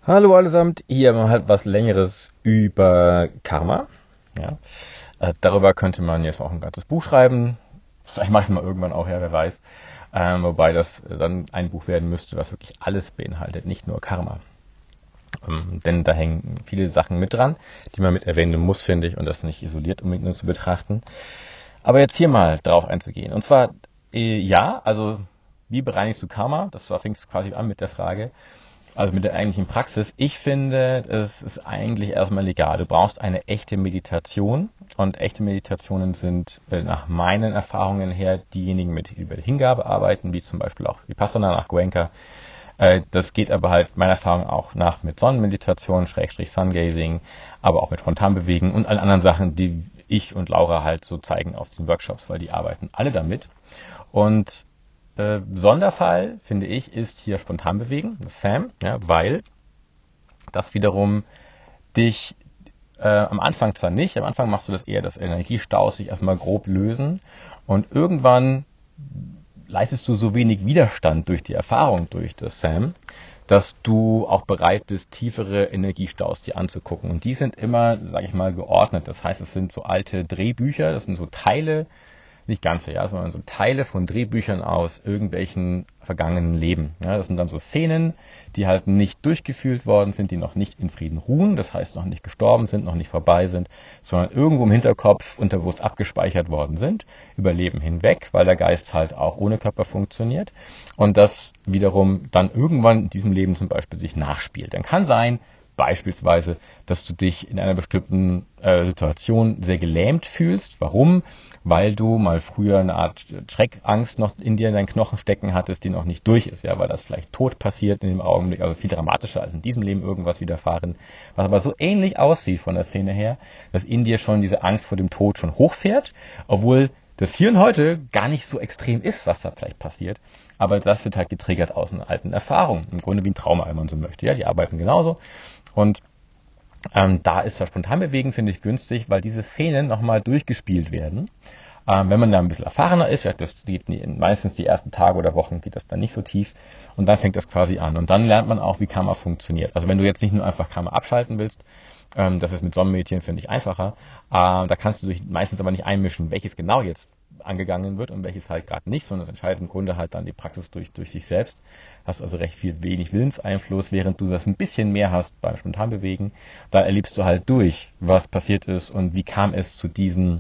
Hallo allesamt, hier mal halt was Längeres über Karma. Ja, darüber könnte man jetzt auch ein ganzes Buch schreiben. Vielleicht mache ich es mal irgendwann auch, ja, wer weiß. Wobei das dann ein Buch werden müsste, was wirklich alles beinhaltet, nicht nur Karma. Denn da hängen viele Sachen mit dran, die man mit erwähnen muss, finde ich, und das nicht isoliert unbedingt nur zu betrachten. Aber jetzt hier mal drauf einzugehen. Und zwar, ja, also wie bereinigst du Karma? Da fängt es quasi an mit der Frage. Also mit der eigentlichen Praxis. Ich finde, es ist eigentlich erstmal egal. Du brauchst eine echte Meditation. Und echte Meditationen sind nach meinen Erfahrungen her diejenigen, die über die Hingabe arbeiten, wie zum Beispiel auch Vipassana nach Goenka. Das geht aber halt meiner Erfahrung auch nach mit Sonnenmeditation, Schrägstrich Sungazing, aber auch mit Frontalbewegen und allen anderen Sachen, die ich und Laura halt so zeigen auf den Workshops, weil die arbeiten alle damit. Und Sonderfall, finde ich, ist hier Spontanbewegen, das Sam, ja, weil das wiederum dich am Anfang zwar nicht, am Anfang machst du das eher, dass Energiestaus sich erstmal grob lösen und irgendwann leistest du so wenig Widerstand durch die Erfahrung, durch das Sam, dass du auch bereit bist, tiefere Energiestaus dir anzugucken. Und die sind immer, sage ich mal, geordnet. Das heißt, es sind so alte Drehbücher, das sind so Teile, nicht ganze, ja, sondern so Teile von Drehbüchern aus irgendwelchen vergangenen Leben. Ja, das sind dann so Szenen, die halt nicht durchgefühlt worden sind, die noch nicht in Frieden ruhen, das heißt noch nicht gestorben sind, noch nicht vorbei sind, sondern irgendwo im Hinterkopf unterbewusst abgespeichert worden sind, über Leben hinweg, weil der Geist halt auch ohne Körper funktioniert und das wiederum dann irgendwann in diesem Leben zum Beispiel sich nachspielt. Dann kann sein, beispielsweise, dass du dich in einer bestimmten Situation sehr gelähmt fühlst. Warum? Weil du mal früher eine Art Schreckangst noch in dir in deinen Knochen stecken hattest, die noch nicht durch ist, ja, weil das vielleicht tot passiert in dem Augenblick, also viel dramatischer als in diesem Leben irgendwas widerfahren, was aber so ähnlich aussieht von der Szene her, dass in dir schon diese Angst vor dem Tod schon hochfährt, obwohl das Hier und Heute gar nicht so extrem ist, was da vielleicht passiert, aber das wird halt getriggert aus einer alten Erfahrung, im Grunde wie ein Trauma, wenn man so möchte, ja, die arbeiten genauso und da ist das Spontanbewegen, finde ich, günstig, weil diese Szenen nochmal durchgespielt werden. Wenn man da ein bisschen erfahrener ist, ja, das geht meistens die ersten Tage oder Wochen geht das dann nicht so tief und dann fängt das quasi an. Und dann lernt man auch, wie Karma funktioniert. Also wenn du jetzt nicht nur einfach Karma abschalten willst, das ist mit Sonnenmeditieren, finde ich, einfacher. Da kannst du dich meistens aber nicht einmischen, welches genau jetzt angegangen wird und welches halt gerade nicht, sondern das entscheidet im Grunde halt dann die Praxis durch sich selbst. Hast also recht viel wenig Willenseinfluss, während du das ein bisschen mehr hast beim Spontanbewegen. Da erlebst du halt durch, was passiert ist und wie kam es zu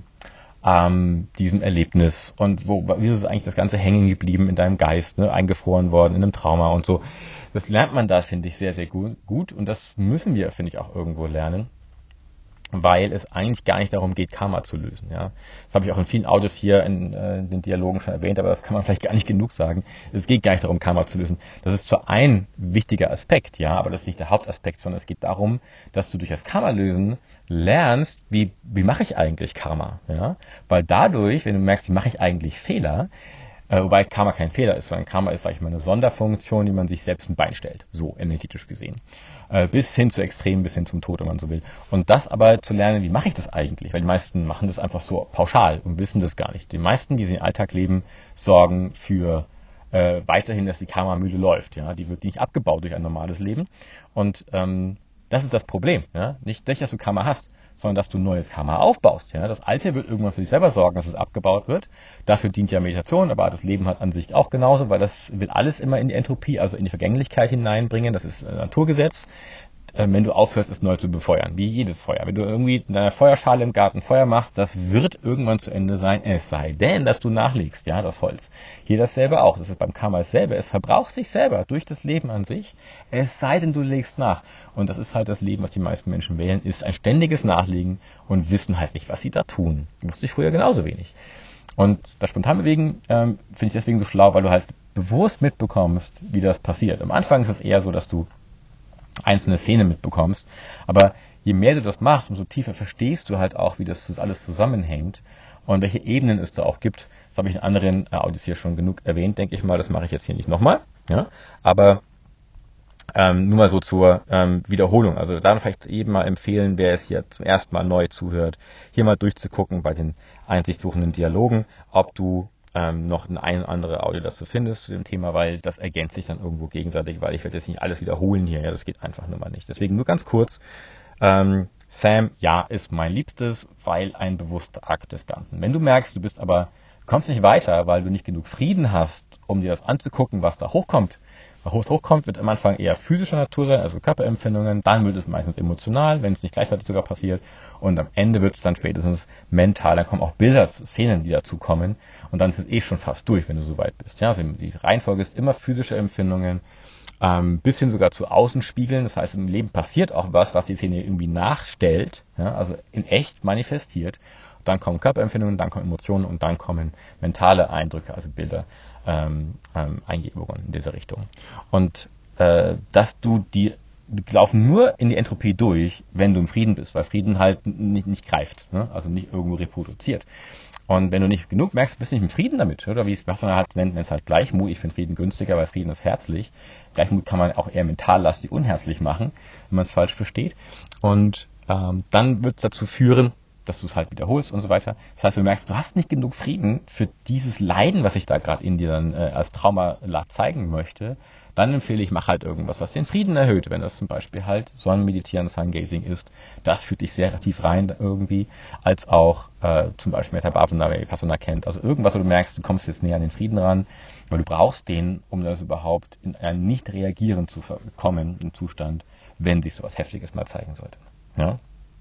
diesem Erlebnis und wieso ist eigentlich das Ganze hängen geblieben in deinem Geist, ne, eingefroren worden in einem Trauma und so. Das lernt man da, finde ich, sehr, sehr gut und das müssen wir, finde ich, auch irgendwo lernen, weil es eigentlich gar nicht darum geht, Karma zu lösen. Ja. Das habe ich auch in vielen Audios hier in den Dialogen schon erwähnt, aber das kann man vielleicht gar nicht genug sagen. Es geht gar nicht darum, Karma zu lösen. Das ist zwar ein wichtiger Aspekt, ja, aber das ist nicht der Hauptaspekt, sondern es geht darum, dass du durch das Karma lösen lernst, wie mache ich eigentlich Karma. Ja. Weil dadurch, wenn du merkst, wie mache ich eigentlich Fehler, wobei Karma kein Fehler ist, sondern Karma ist, sag ich mal, eine Sonderfunktion, die man sich selbst ein Bein stellt, so energetisch gesehen. Bis hin zu Extremen, bis hin zum Tod, wenn man so will. Und das aber zu lernen, wie mache ich das eigentlich? Weil die meisten machen das einfach so pauschal und wissen das gar nicht. Die meisten, die im Alltag leben, sorgen für weiterhin, dass die Karma-Mühle läuft. Ja? Die wird nicht abgebaut durch ein normales Leben. Und das ist das Problem. Ja? Nicht, dass du Karma hast, sondern dass du neues Karma aufbaust. Ja? Das Alte wird irgendwann für sich selber sorgen, dass es abgebaut wird. Dafür dient ja Meditation, aber das Leben hat an sich auch genauso, weil das will alles immer in die Entropie, also in die Vergänglichkeit hineinbringen. Das ist ein Naturgesetz. Wenn du aufhörst, es neu zu befeuern, wie jedes Feuer. Wenn du irgendwie in deiner Feuerschale im Garten Feuer machst, das wird irgendwann zu Ende sein, es sei denn, dass du nachlegst, ja, das Holz. Hier dasselbe auch, das ist beim Karma dasselbe, es verbraucht sich selber durch das Leben an sich, es sei denn, du legst nach. Und das ist halt das Leben, was die meisten Menschen wählen, ist ein ständiges Nachlegen und wissen halt nicht, was sie da tun. Wusste ich früher genauso wenig. Und das Spontanbewegen finde ich deswegen so schlau, weil du halt bewusst mitbekommst, wie das passiert. Am Anfang ist es eher so, dass du einzelne Szenen mitbekommst. Aber je mehr du das machst, umso tiefer verstehst du halt auch, wie das alles zusammenhängt und welche Ebenen es da auch gibt. Das habe ich in anderen Audios hier schon genug erwähnt, denke ich mal. Das mache ich jetzt hier nicht nochmal. Ja? Aber nur mal so zur Wiederholung. Also da vielleicht eben mal empfehlen, wer es hier zum ersten Mal neu zuhört, hier mal durchzugucken bei den einsichtsuchenden Dialogen, ob du noch ein andere Audio dazu findest zu dem Thema, weil das ergänzt sich dann irgendwo gegenseitig, weil ich werde jetzt nicht alles wiederholen hier, ja, das geht einfach nur mal nicht. Deswegen nur ganz kurz, Sam, ja, ist mein Liebstes, weil ein bewusster Akt des Ganzen. Wenn du merkst, du kommst nicht weiter, weil du nicht genug Frieden hast, um dir das anzugucken, was da hochkommt. Was hochkommt, wird am Anfang eher physischer Natur sein, also Körperempfindungen, dann wird es meistens emotional, wenn es nicht gleichzeitig sogar passiert, und am Ende wird es dann spätestens mental, dann kommen auch Bilder, Szenen, die dazu kommen, und dann ist es schon fast durch, wenn du so weit bist. Ja, also die Reihenfolge ist immer physische Empfindungen, bis hin sogar zu Außenspiegeln, das heißt, im Leben passiert auch was die Szene irgendwie nachstellt, ja, also in echt manifestiert. Dann kommen Körperempfindungen, dann kommen Emotionen und dann kommen mentale Eindrücke, also Bilder, Eingebungen in dieser Richtung. Und die laufen nur in die Entropie durch, wenn du im Frieden bist, weil Frieden halt nicht greift, ne? Also nicht irgendwo reproduziert. Und wenn du nicht genug merkst, bist du nicht im Frieden damit, oder wie was man halt nennt, es halt Gleichmut. Ich finde Frieden günstiger, weil Frieden ist herzlich. Gleichmut kann man auch eher mentallastig unherzlich machen, wenn man es falsch versteht. Und dann wird es dazu führen, dass du es halt wiederholst und so weiter. Das heißt, du merkst, du hast nicht genug Frieden für dieses Leiden, was ich da gerade in dir dann als Trauma zeigen möchte. Dann empfehle ich, mach halt irgendwas, was den Frieden erhöht. Wenn das zum Beispiel halt Sonnenmeditieren, Sun-Gazing ist, das führt dich sehr tief rein irgendwie, als auch zum Beispiel Metta Bhavana, wer Vipassana kennt. Also irgendwas, wo du merkst, du kommst jetzt näher an den Frieden ran, weil du brauchst den, um das überhaupt in ein Nicht-Reagieren zu kommen, im Zustand, wenn sich sowas Heftiges mal zeigen sollte. Ja?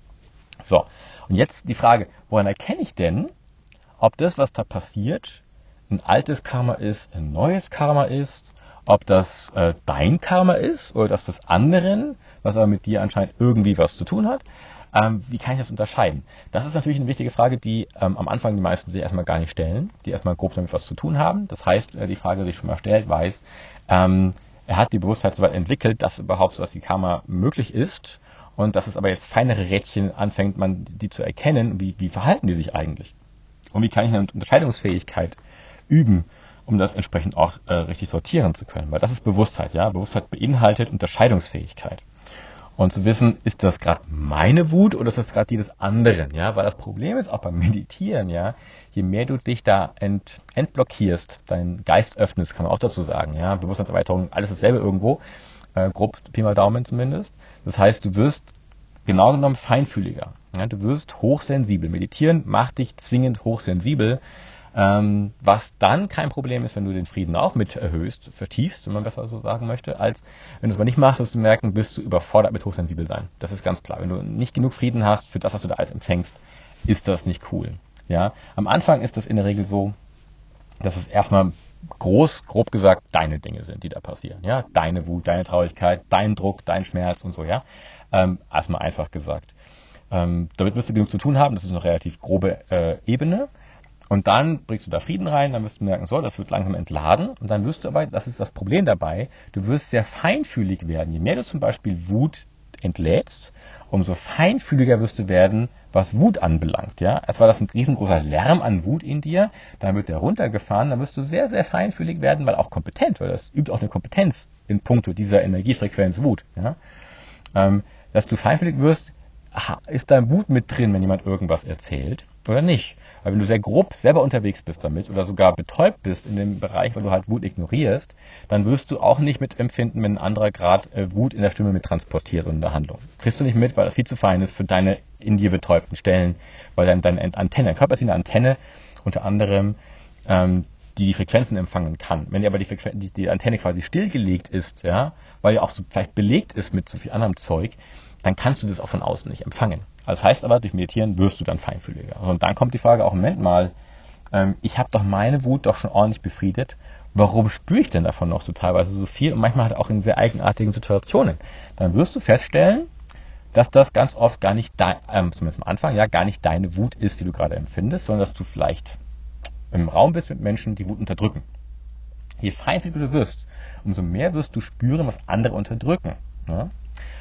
So, und jetzt die Frage, woran erkenne ich denn, ob das, was da passiert, ein altes Karma ist, ein neues Karma ist, ob das dein Karma ist oder das anderen, was aber mit dir anscheinend irgendwie was zu tun hat. Wie kann ich das unterscheiden? Das ist natürlich eine wichtige Frage, die am Anfang die meisten sich erstmal gar nicht stellen, die erstmal grob damit was zu tun haben. Das heißt, die Frage, die sich schon mal stellt, weiß, er hat die Bewusstheit so weit entwickelt, dass überhaupt so was wie Karma möglich ist. Und dass es aber jetzt feinere Rädchen anfängt, man die zu erkennen, wie verhalten die sich eigentlich? Und wie kann ich eine Unterscheidungsfähigkeit üben, um das entsprechend auch richtig sortieren zu können? Weil das ist Bewusstheit, ja. Bewusstheit beinhaltet Unterscheidungsfähigkeit. Und zu wissen, ist das gerade meine Wut oder ist das gerade die des anderen, ja? Weil das Problem ist auch beim Meditieren, ja, je mehr du dich da entblockierst, deinen Geist öffnest, kann man auch dazu sagen, ja. Bewusstseinserweiterung, alles dasselbe irgendwo, grob Pi mal Daumen zumindest. Das heißt, du wirst genau genommen feinfühliger. Ja, du wirst hochsensibel. Meditieren macht dich zwingend hochsensibel, was dann kein Problem ist, wenn du den Frieden auch mit erhöhst, vertiefst, wenn man besser so sagen möchte, als wenn du es aber nicht machst, wirst du merken, bist du überfordert mit hochsensibel sein. Das ist ganz klar. Wenn du nicht genug Frieden hast für das, was du da alles empfängst, ist das nicht cool. Ja, am Anfang ist das in der Regel so, dass es erstmal grob gesagt, deine Dinge sind, die da passieren. Ja, deine Wut, deine Traurigkeit, dein Druck, dein Schmerz und so, ja. Erstmal einfach gesagt. Damit wirst du genug zu tun haben, das ist eine relativ grobe Ebene. Und dann bringst du da Frieden rein, dann wirst du merken, so, das wird langsam entladen. Und dann wirst du aber, das ist das Problem dabei, du wirst sehr feinfühlig werden. Je mehr du zum Beispiel Wut entlädst, umso feinfühliger wirst du werden, was Wut anbelangt. Ja? Erst war das ein riesengroßer Lärm an Wut in dir, dann wird der runtergefahren, dann wirst du sehr, sehr feinfühlig werden, weil auch kompetent, weil das übt auch eine Kompetenz in puncto dieser Energiefrequenz Wut. Ja? Dass du feinfühlig wirst, ist da Wut mit drin, wenn jemand irgendwas erzählt oder nicht? Weil wenn du sehr grob selber unterwegs bist damit oder sogar betäubt bist in dem Bereich, weil du halt Wut ignorierst, dann wirst du auch nicht mitempfinden, wenn ein anderer gerade Wut in der Stimme mit transportiert und in der Handlung. Kriegst du nicht mit, weil das viel zu fein ist für deine in dir betäubten Stellen, weil deine Antenne, Körper ist wie eine Antenne, unter anderem, die Frequenzen empfangen kann. Wenn dir aber die Antenne quasi stillgelegt ist, ja, weil ja auch so vielleicht belegt ist mit so viel anderem Zeug, dann kannst du das auch von außen nicht empfangen. Das heißt aber, durch Meditieren wirst du dann feinfühliger. Und dann kommt die Frage auch, Moment mal, ich habe doch meine Wut doch schon ordentlich befriedet. Warum spüre ich denn davon noch so teilweise so viel und manchmal halt auch in sehr eigenartigen Situationen? Dann wirst du feststellen, dass das ganz oft gar nicht, zumindest am Anfang, ja, gar nicht deine Wut ist, die du gerade empfindest, sondern dass du vielleicht im Raum bist mit Menschen, die Wut unterdrücken. Je feinfühliger du wirst, umso mehr wirst du spüren, was andere unterdrücken. Ja?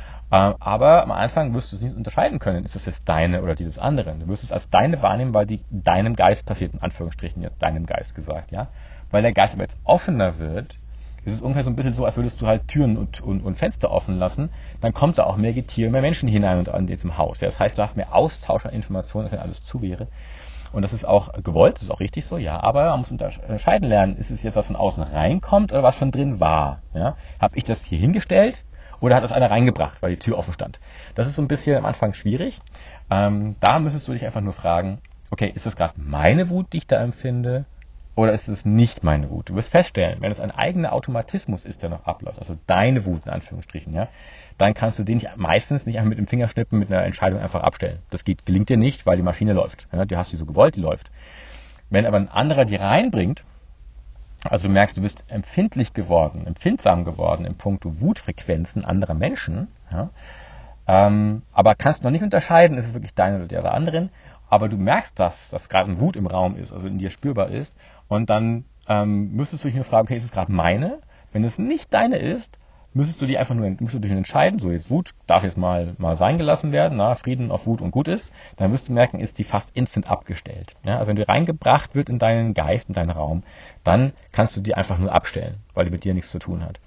Aber am Anfang wirst du es nicht unterscheiden können, ist das jetzt deine oder dieses anderen. Du wirst es als deine wahrnehmen, weil die deinem Geist passiert, in Anführungsstrichen jetzt deinem Geist gesagt, ja. Weil der Geist aber jetzt offener wird, ist es ungefähr so ein bisschen so, als würdest du halt Türen und Fenster offen lassen, dann kommt da auch mehr Getier, mehr Menschen hinein und an diesem Haus. Ja? Das heißt, du hast mehr Austausch an Informationen, als wenn alles zu wäre. Und das ist auch gewollt, das ist auch richtig so, ja, aber man muss unterscheiden lernen, ist es jetzt, was von außen reinkommt oder was schon drin war? Ja? Habe ich das hier hingestellt oder hat das einer reingebracht, weil die Tür offen stand? Das ist so ein bisschen am Anfang schwierig. Da müsstest du dich einfach nur fragen, okay, ist das gerade meine Wut, die ich da empfinde? Oder ist es nicht meine Wut? Du wirst feststellen, wenn es ein eigener Automatismus ist, der noch abläuft, also deine Wut in Anführungsstrichen, ja, dann kannst du den meistens nicht einfach mit dem Fingerschnippen mit einer Entscheidung einfach abstellen. Das gelingt dir nicht, weil die Maschine läuft. Ja, du hast die so gewollt, die läuft. Wenn aber ein anderer die reinbringt, also du merkst, du bist empfindlich geworden, empfindsam geworden im Punkto Wutfrequenzen anderer Menschen, ja, aber kannst noch nicht unterscheiden, ist es wirklich deine oder der anderen, aber du merkst, dass gerade ein Wut im Raum ist, also in dir spürbar ist, und dann müsstest du dich nur fragen, okay, ist es gerade meine? Wenn es nicht deine ist, musst du dich entscheiden, so jetzt Wut darf jetzt mal sein gelassen werden, na, Frieden auf Wut und gut ist, dann wirst du merken, ist die fast instant abgestellt. Ja? Also wenn die reingebracht wird in deinen Geist, in deinen Raum, dann kannst du die einfach nur abstellen, weil die mit dir nichts zu tun hat.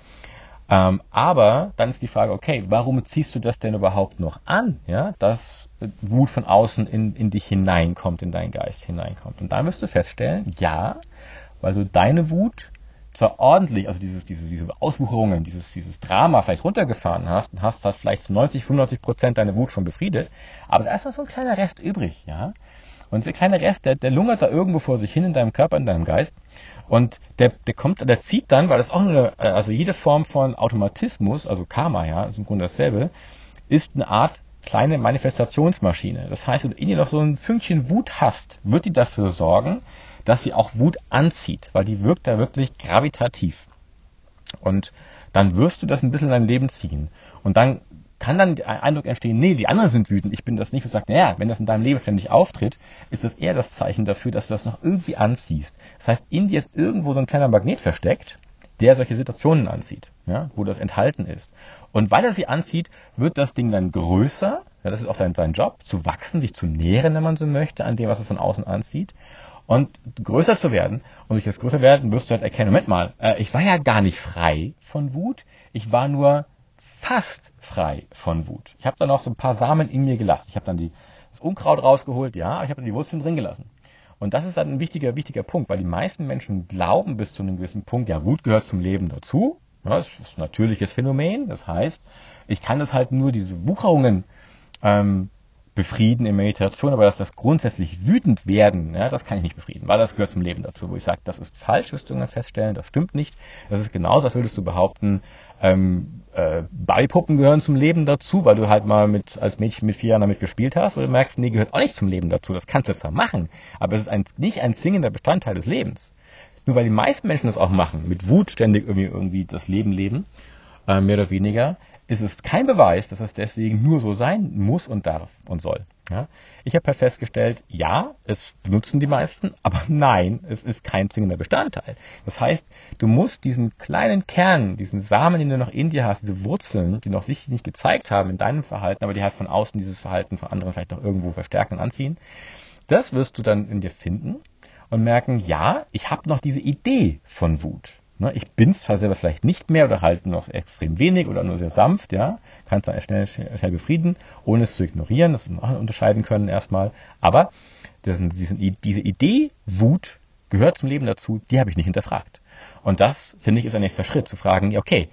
Aber dann ist die Frage, okay, warum ziehst du das denn überhaupt noch an, ja, dass Wut von außen in dich hineinkommt, in deinen Geist hineinkommt? Und dann wirst du feststellen, ja, weil du deine Wut zwar ordentlich, also diese Auswucherungen, dieses Drama vielleicht runtergefahren hast und hast vielleicht zu 90-95% deine Wut schon befriedet, aber da ist noch so ein kleiner Rest übrig, ja. Und dieser kleine Rest, der lungert da irgendwo vor sich hin in deinem Körper, in deinem Geist. Und der zieht dann, weil das auch also jede Form von Automatismus, also Karma, ja, ist im Grunde dasselbe, ist eine Art kleine Manifestationsmaschine. Das heißt, wenn du in dir noch so ein Fünkchen Wut hast, wird die dafür sorgen, dass sie auch Wut anzieht, weil die wirkt da wirklich gravitativ. Und dann wirst du das ein bisschen in dein Leben ziehen. Und dann kann dann der Eindruck entstehen, nee, die anderen sind wütend, ich bin das nicht. Und sagt, naja, wenn das in deinem Leben ständig auftritt, ist das eher das Zeichen dafür, dass du das noch irgendwie anziehst. Das heißt, in dir ist irgendwo so ein kleiner Magnet versteckt, der solche Situationen anzieht, ja, wo das enthalten ist. Und weil er sie anzieht, wird das Ding dann größer, ja, das ist auch sein Job, zu wachsen, sich zu nähren, wenn man so möchte, an dem, was es von außen anzieht. Und größer zu werden, und durch das größer werden wirst du halt erkennen, Moment mal, ich war ja gar nicht frei von Wut, ich war nur fast frei von Wut. Ich habe dann noch so ein paar Samen in mir gelassen. Ich habe dann das Unkraut rausgeholt, ja, aber ich habe dann die Wurzeln drin gelassen. Und das ist dann ein wichtiger Punkt, weil die meisten Menschen glauben bis zu einem gewissen Punkt, ja, Wut gehört zum Leben dazu. Ja, das ist ein natürliches Phänomen. Das heißt, ich kann das halt nur diese Wucherungen befrieden in Meditation, aber dass das grundsätzlich wütend werden, ja, das kann ich nicht befrieden, weil das gehört zum Leben dazu, wo ich sage, das ist falsch, wirst du irgendwann feststellen, das stimmt nicht. Das ist genauso, als würdest du behaupten, Barbie-Puppen gehören zum Leben dazu, weil du halt mal als Mädchen mit 4 Jahren damit gespielt hast, oder du merkst, nee, gehört auch nicht zum Leben dazu, das kannst du zwar machen, aber es ist nicht ein zwingender Bestandteil des Lebens. Nur weil die meisten Menschen das auch machen, mit Wut ständig irgendwie das Leben leben, mehr oder weniger, ist es kein Beweis, dass es deswegen nur so sein muss und darf und soll. Ja? Ich habe halt festgestellt, ja, es benutzen die meisten, aber nein, es ist kein zwingender Bestandteil. Das heißt, du musst diesen kleinen Kern, diesen Samen, den du noch in dir hast, diese Wurzeln, die noch sich nicht gezeigt haben in deinem Verhalten, aber die halt von außen dieses Verhalten von anderen vielleicht noch irgendwo verstärken und anziehen, das wirst du dann in dir finden und merken, ja, ich habe noch diese Idee von Wut. Ich bin zwar selber vielleicht nicht mehr oder halt noch extrem wenig oder nur sehr sanft, ja, kann es dann schnell befrieden, ohne es zu ignorieren, das wir unterscheiden können erstmal, aber diese Idee Wut gehört zum Leben dazu, die habe ich nicht hinterfragt. Und das, finde ich, ist ein nächster Schritt, zu fragen, okay,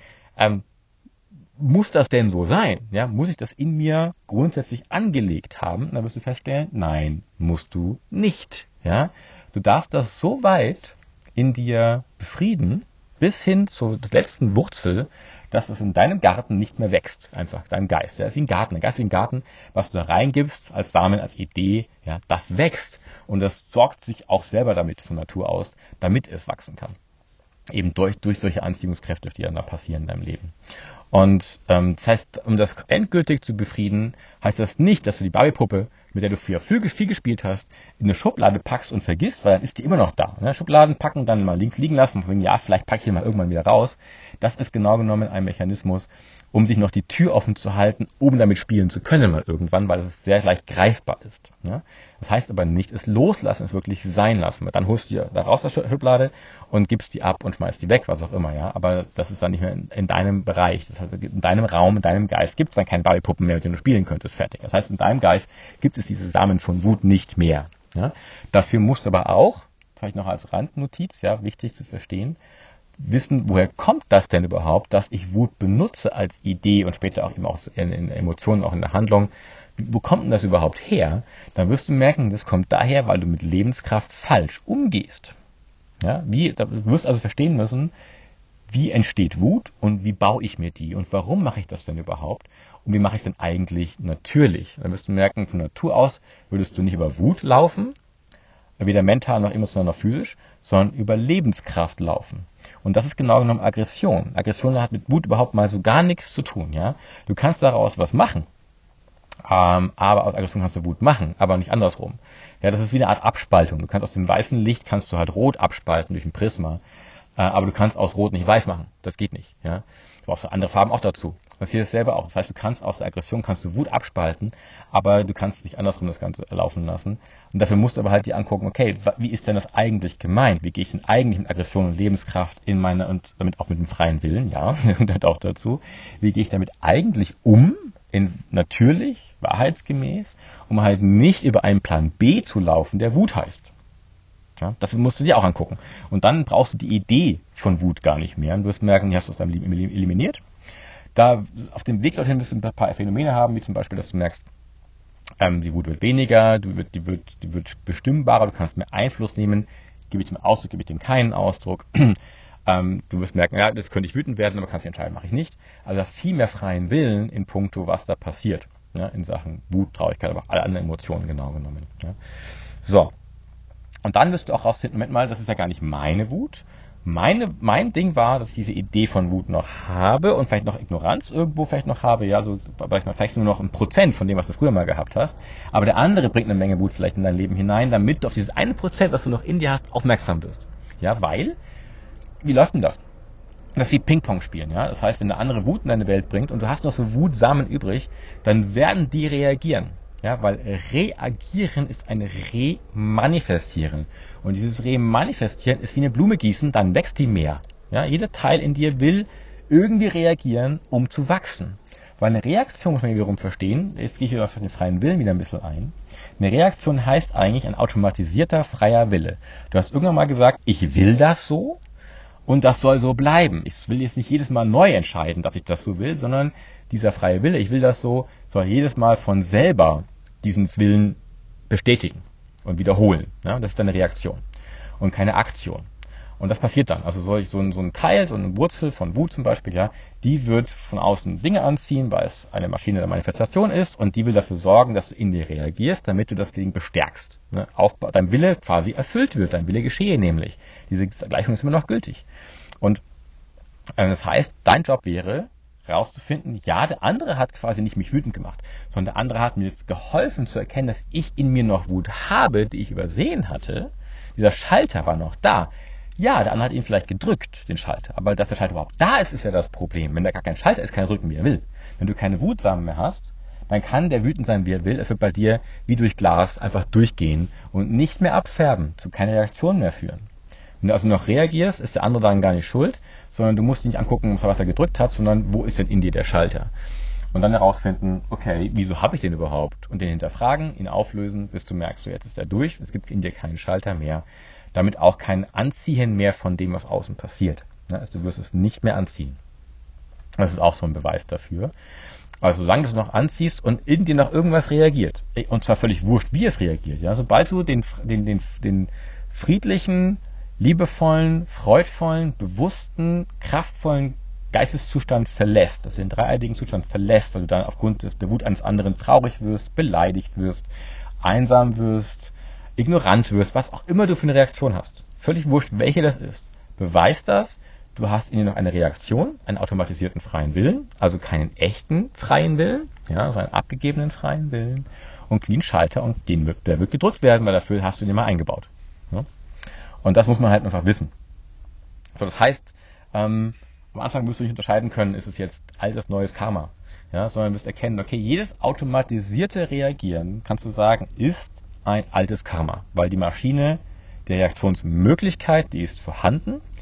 muss das denn so sein? Ja, muss ich das in mir grundsätzlich angelegt haben? Und dann wirst du feststellen, nein, musst du nicht. Ja, du darfst das so weit in dir befrieden, bis hin zur letzten Wurzel, dass es in deinem Garten nicht mehr wächst. Einfach dein Geist. Der ist wie ein Garten. Der Geist ist wie ein Garten, was du da reingibst als Samen, als Idee, ja, das wächst. Und das sorgt sich auch selber damit von Natur aus, damit es wachsen kann. Eben durch solche Anziehungskräfte, die dann da passieren in deinem Leben. Und das heißt, um das endgültig zu befrieden, heißt das nicht, dass du die Barbie-Puppe, mit der du früher viel gespielt hast, in eine Schublade packst und vergisst, weil dann ist die immer noch da. Ne? Schubladen packen, dann mal links liegen lassen, von wegen, ja, vielleicht packe ich die mal irgendwann wieder raus. Das ist genau genommen ein Mechanismus, um sich noch die Tür offen zu halten, um damit spielen zu können mal irgendwann, weil es sehr leicht greifbar ist. Ne? Das heißt aber nicht, es loslassen, es wirklich sein lassen. Dann holst du die da raus aus der Schublade und gibst die ab und schmeißt die weg, was auch immer. Ja, aber das ist dann nicht mehr in deinem Bereich. Das heißt, in deinem Raum, in deinem Geist gibt es dann keine Barbie-Puppen mehr, mit denen du spielen könntest. Fertig. Das heißt, in deinem Geist gibt es diese Samen von Wut nicht mehr. Ja? Dafür musst du aber auch, vielleicht noch als Randnotiz, ja, wichtig zu verstehen, wissen, woher kommt das denn überhaupt, dass ich Wut benutze als Idee und später auch eben auch in Emotionen, auch in der Handlung. Wo kommt denn das überhaupt her? Dann wirst du merken, das kommt daher, weil du mit Lebenskraft falsch umgehst. Ja, du wirst also verstehen müssen, wie entsteht Wut und wie baue ich mir die und warum mache ich das denn überhaupt und wie mache ich es denn eigentlich natürlich. Dann wirst du merken, von Natur aus würdest du nicht über Wut laufen, weder mental noch emotional noch physisch, sondern über Lebenskraft laufen. Und das ist genau genommen Aggression. Aggression hat mit Wut überhaupt mal so gar nichts zu tun. Ja? Du kannst daraus was machen, aber aus Aggression kannst du Wut machen, aber nicht andersrum. Ja, das ist wie eine Art Abspaltung. Du kannst aus dem weißen Licht kannst du halt rot abspalten durch ein Prisma, aber du kannst aus rot nicht weiß machen. Das geht nicht. Ja? Du brauchst andere Farben auch dazu. Das hier ist selber auch. Das heißt, du kannst aus der Aggression kannst du Wut abspalten, aber du kannst nicht andersrum das Ganze laufen lassen. Und dafür musst du aber halt dir angucken, okay, wie ist denn das eigentlich gemeint? Wie gehe ich denn eigentlich mit Aggression und Lebenskraft in meine und damit auch mit dem freien Willen, ja, gehört auch dazu. Wie gehe ich damit eigentlich um? Natürlich, wahrheitsgemäß, um halt nicht über einen Plan B zu laufen, der Wut heißt. Ja, das musst du dir auch angucken. Und dann brauchst du die Idee von Wut gar nicht mehr. Und du wirst merken, die hast du aus deinem Leben eliminiert. Da auf dem Weg dorthin wirst du ein paar Phänomene haben, wie zum Beispiel, dass du merkst, die Wut wird weniger, die wird bestimmbarer, du kannst mehr Einfluss nehmen. Gebe ich dem Ausdruck, gebe ich dem keinen Ausdruck. Du wirst merken, ja, das könnte ich wütend werden, aber kannst dich entscheiden, mache ich nicht. Also du hast viel mehr freien Willen in puncto, was da passiert. Ja, in Sachen Wut, Traurigkeit, aber auch alle anderen Emotionen genau genommen. Ja. So. Und dann wirst du auch rausfinden, Moment mal, das ist ja gar nicht meine Wut. Mein Ding war, dass ich diese Idee von Wut noch habe und vielleicht noch Ignoranz irgendwo vielleicht noch habe, ja, so vielleicht nur noch 1% von dem, was du früher mal gehabt hast. Aber der andere bringt eine Menge Wut vielleicht in dein Leben hinein, damit du auf dieses 1%, was du noch in dir hast, aufmerksam wirst. Ja, weil, wie läuft denn das? Das ist wie Ping-Pong spielen, ja. Das heißt, wenn eine andere Wut in deine Welt bringt und du hast noch so Wutsamen übrig, dann werden die reagieren. Ja, weil reagieren ist ein Remanifestieren. Und dieses Remanifestieren ist wie eine Blume gießen, dann wächst die mehr. Ja, jeder Teil in dir will irgendwie reagieren, um zu wachsen. Weil eine Reaktion muss man wiederum verstehen, jetzt gehe ich wieder auf den freien Willen wieder ein bisschen ein. Eine Reaktion heißt eigentlich ein automatisierter freier Wille. Du hast irgendwann mal gesagt, ich will das so. Und das soll so bleiben. Ich will jetzt nicht jedes Mal neu entscheiden, dass ich das so will, sondern dieser freie Wille, ich will das so, soll jedes Mal von selber diesen Willen bestätigen und wiederholen. Ja, das ist dann eine Reaktion und keine Aktion. Und das passiert dann. Also so ein Teil, so eine Wurzel von Wut zum Beispiel, ja, die wird von außen Dinge anziehen, weil es eine Maschine der Manifestation ist und die will dafür sorgen, dass du in dir reagierst, damit du das Ding bestärkst. Ne? Dein Wille quasi erfüllt wird, dein Wille geschehe nämlich. Diese Gleichung ist immer noch gültig. Und das heißt, dein Job wäre, herauszufinden, ja, der andere hat quasi nicht mich wütend gemacht, sondern der andere hat mir jetzt geholfen zu erkennen, dass ich in mir noch Wut habe, die ich übersehen hatte. Dieser Schalter war noch da. Ja, der andere hat ihn vielleicht gedrückt, den Schalter. Aber dass der Schalter überhaupt da ist, ist ja das Problem. Wenn da gar kein Schalter ist, kann er drücken, wie er will. Wenn du keine Wutsamen mehr hast, dann kann der wütend sein, wie er will. Es wird bei dir wie durch Glas einfach durchgehen und nicht mehr abfärben, zu keiner Reaktion mehr führen. Wenn du also noch reagierst, ist der andere dann gar nicht schuld, sondern du musst dich nicht angucken, was er gedrückt hat, sondern wo ist denn in dir der Schalter? Und dann herausfinden, okay, wieso habe ich den überhaupt? Und den hinterfragen, ihn auflösen, bis du merkst, so jetzt ist er durch, es gibt in dir keinen Schalter mehr. Damit auch kein Anziehen mehr von dem, was außen passiert. Also du wirst es nicht mehr anziehen. Das ist auch so ein Beweis dafür. Also solange du es noch anziehst und in dir noch irgendwas reagiert, und zwar völlig wurscht, wie es reagiert, ja, sobald du den friedlichen, liebevollen, freudvollen, bewussten, kraftvollen Geisteszustand verlässt, also den dreieidigen Zustand verlässt, weil du dann aufgrund der Wut eines anderen traurig wirst, beleidigt wirst, einsam wirst, ignorant wirst, was auch immer du für eine Reaktion hast. Völlig wurscht, welche das ist. Beweist das, du hast in dir noch eine Reaktion, einen automatisierten freien Willen, also keinen echten freien Willen, ja, also einen abgegebenen freien Willen und wie ein Schalter und der wird gedrückt werden, weil dafür hast du den mal eingebaut. Ja? Und das muss man halt einfach wissen. So, das heißt, am Anfang musst du nicht unterscheiden können, ist es jetzt altes, neues Karma, ja, sondern du wirst erkennen, okay, jedes automatisierte Reagieren, kannst du sagen, ist ein altes Karma, weil die Maschine, die Reaktionsmöglichkeit, die ist vorhanden,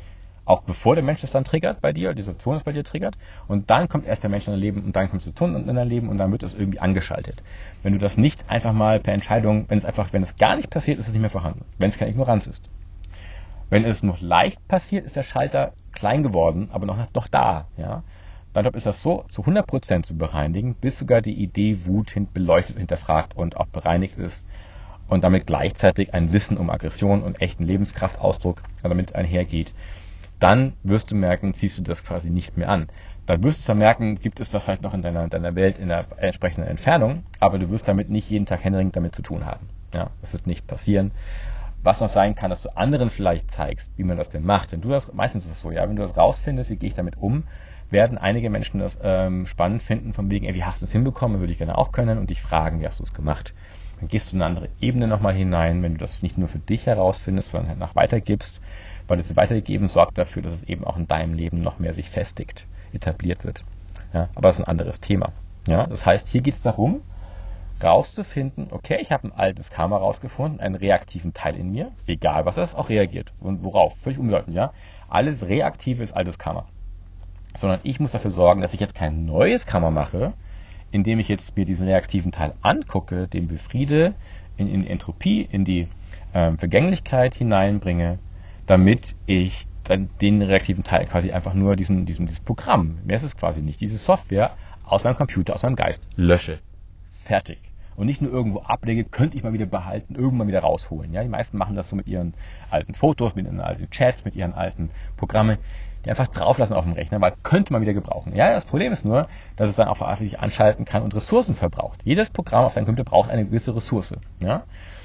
auch bevor der Mensch das dann triggert bei dir, die Situation das bei dir triggert, und dann kommt erst der Mensch in dein Leben und dann kommt die Situation in dein Leben und dann wird es irgendwie angeschaltet. Wenn du das nicht einfach mal per Entscheidung, wenn es gar nicht passiert, ist es nicht mehr vorhanden, wenn es keine Ignoranz ist. Wenn es noch leicht passiert, ist der Schalter klein geworden, aber noch da, ja. Dann ist das so zu 100% zu bereinigen, bis sogar die Idee Wut beleuchtet, hinterfragt und auch bereinigt ist und damit gleichzeitig ein Wissen um Aggression und echten Lebenskraftausdruck damit einhergeht. Dann wirst du merken, ziehst du das quasi nicht mehr an. Dann wirst du zwar merken, gibt es das vielleicht noch in deiner Welt in der entsprechenden Entfernung, aber du wirst damit nicht jeden Tag händeringend damit zu tun haben. Ja, das wird nicht passieren. Was noch sein kann, dass du anderen vielleicht zeigst, wie man das denn macht. Meistens ist es so, ja, wenn du das rausfindest, wie gehe ich damit um, werden einige Menschen das spannend finden, von wegen, wie hast du es hinbekommen, würde ich gerne auch können, und dich fragen, wie hast du es gemacht. Dann gehst du in eine andere Ebene nochmal hinein, wenn du das nicht nur für dich herausfindest, sondern halt nach weitergibst, weil das Weitergeben sorgt dafür, dass es eben auch in deinem Leben noch mehr sich festigt, etabliert wird. Ja, aber das ist ein anderes Thema. Ja, das heißt, hier geht es darum, rauszufinden, okay, ich habe ein altes Karma rausgefunden, einen reaktiven Teil in mir, egal was das auch reagiert und worauf, völlig unbedeutend, ja. Alles Reaktive ist altes Karma. Sondern ich muss dafür sorgen, dass ich jetzt kein neues Karma mache, indem ich jetzt mir diesen reaktiven Teil angucke, den befriede, in die Entropie, in die Vergänglichkeit hineinbringe, damit ich dann den reaktiven Teil quasi einfach nur dieses Programm, mehr ist es quasi nicht, diese Software aus meinem Computer, aus meinem Geist lösche. Fertig. Und nicht nur irgendwo ablege, könnte ich mal wieder behalten, irgendwann wieder rausholen. Ja, die meisten machen das so mit ihren alten Fotos, mit ihren alten Chats, mit ihren alten Programmen, die einfach drauflassen auf dem Rechner, weil könnte man wieder gebrauchen. Ja, das Problem ist nur, dass es dann auch sich anschalten kann und Ressourcen verbraucht. Jedes Programm auf deinem Computer braucht eine gewisse Ressource. Ja?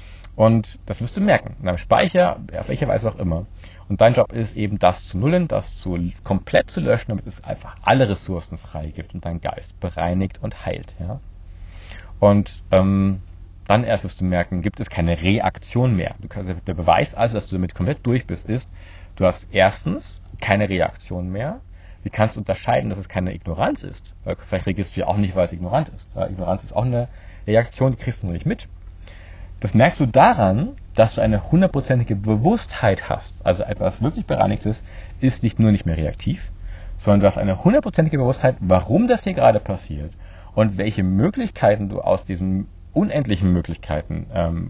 Und das wirst du merken. In deinem Speicher, auf welcher Weise auch immer. Und dein Job ist eben, das zu nullen, komplett zu löschen, damit es einfach alle Ressourcen freigibt und dein Geist bereinigt und heilt. Ja? Und dann erst wirst du merken, gibt es keine Reaktion mehr. Der Beweis also, dass du damit komplett durch bist, ist, du hast erstens keine Reaktion mehr. Wie kannst du unterscheiden, dass es keine Ignoranz ist? Weil vielleicht reagierst du ja auch nicht, weil es ignorant ist. Ja, Ignoranz ist auch eine Reaktion, die kriegst du noch nicht mit. Das merkst du daran, dass du eine 100%ige Bewusstheit hast. Also etwas wirklich Bereinigtes ist nicht nur nicht mehr reaktiv, sondern du hast eine 100%ige Bewusstheit, warum das hier gerade passiert und welche Möglichkeiten du aus diesen unendlichen Möglichkeiten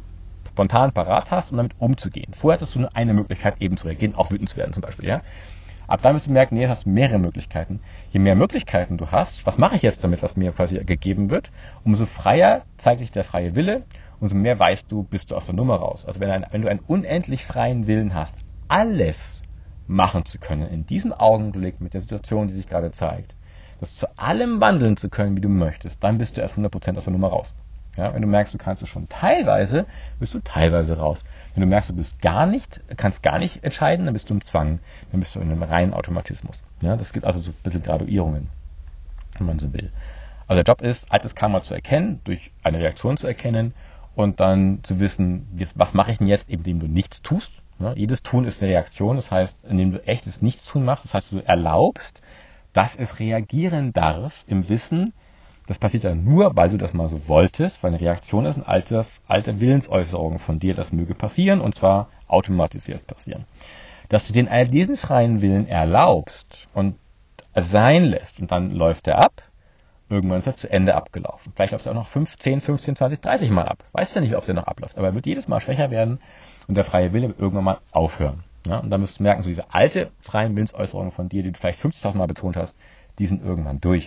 spontan parat hast, um damit umzugehen. Vorher hattest du nur eine Möglichkeit, eben zu reagieren, auch wütend zu werden zum Beispiel. Ja? Ab dann wirst du merken, nee, du hast mehrere Möglichkeiten. Je mehr Möglichkeiten du hast, was mache ich jetzt damit, was mir quasi gegeben wird, umso freier zeigt sich der freie Wille, umso mehr weißt du, bist du aus der Nummer raus. Also wenn du einen unendlich freien Willen hast, alles machen zu können in diesem Augenblick mit der Situation, die sich gerade zeigt, das zu allem wandeln zu können, wie du möchtest, dann bist du erst 100% aus der Nummer raus. Ja, wenn du merkst, du kannst es schon teilweise, bist du teilweise raus. Wenn du merkst, du kannst gar nicht entscheiden, dann bist du im Zwang, dann bist du in einem reinen Automatismus. Ja, das gibt also so ein bisschen Graduierungen, wenn man so will. Also der Job ist, altes Karma zu erkennen, durch eine Reaktion zu erkennen und dann zu wissen, was mache ich denn jetzt, indem du nichts tust. Ja, jedes Tun ist eine Reaktion, das heißt, indem du echtes Nichtstun machst, das heißt, du erlaubst, dass es reagieren darf, im Wissen, das passiert ja nur, weil du das mal so wolltest, weil eine Reaktion ist eine alte Willensäußerung von dir, das möge passieren, und zwar automatisiert passieren. Dass du diesen freien Willen erlaubst und sein lässt und dann läuft er ab, irgendwann ist er zu Ende abgelaufen. Vielleicht läuft er auch noch 5, 10, 15, 20, 30 Mal ab. Weißt du ja nicht, ob er noch abläuft, aber er wird jedes Mal schwächer werden und der freie Wille wird irgendwann mal aufhören. Ja? Und dann wirst du merken, so diese alte freien Willensäußerungen von dir, die du vielleicht 50.000 Mal betont hast, die sind irgendwann durch.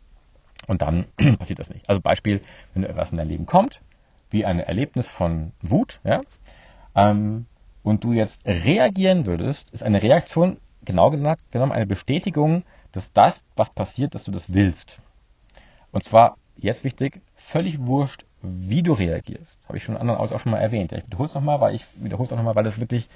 Und dann passiert das nicht. Also Beispiel, wenn etwas in dein Leben kommt, wie ein Erlebnis von Wut, ja, und du jetzt reagieren würdest, ist eine Reaktion genau genommen eine Bestätigung, dass das, was passiert, dass du das willst. Und zwar, jetzt wichtig, völlig wurscht, wie du reagierst. Habe ich schon in anderen auch schon mal erwähnt. Ja, ich wiederhole es nochmal, weil das wirklich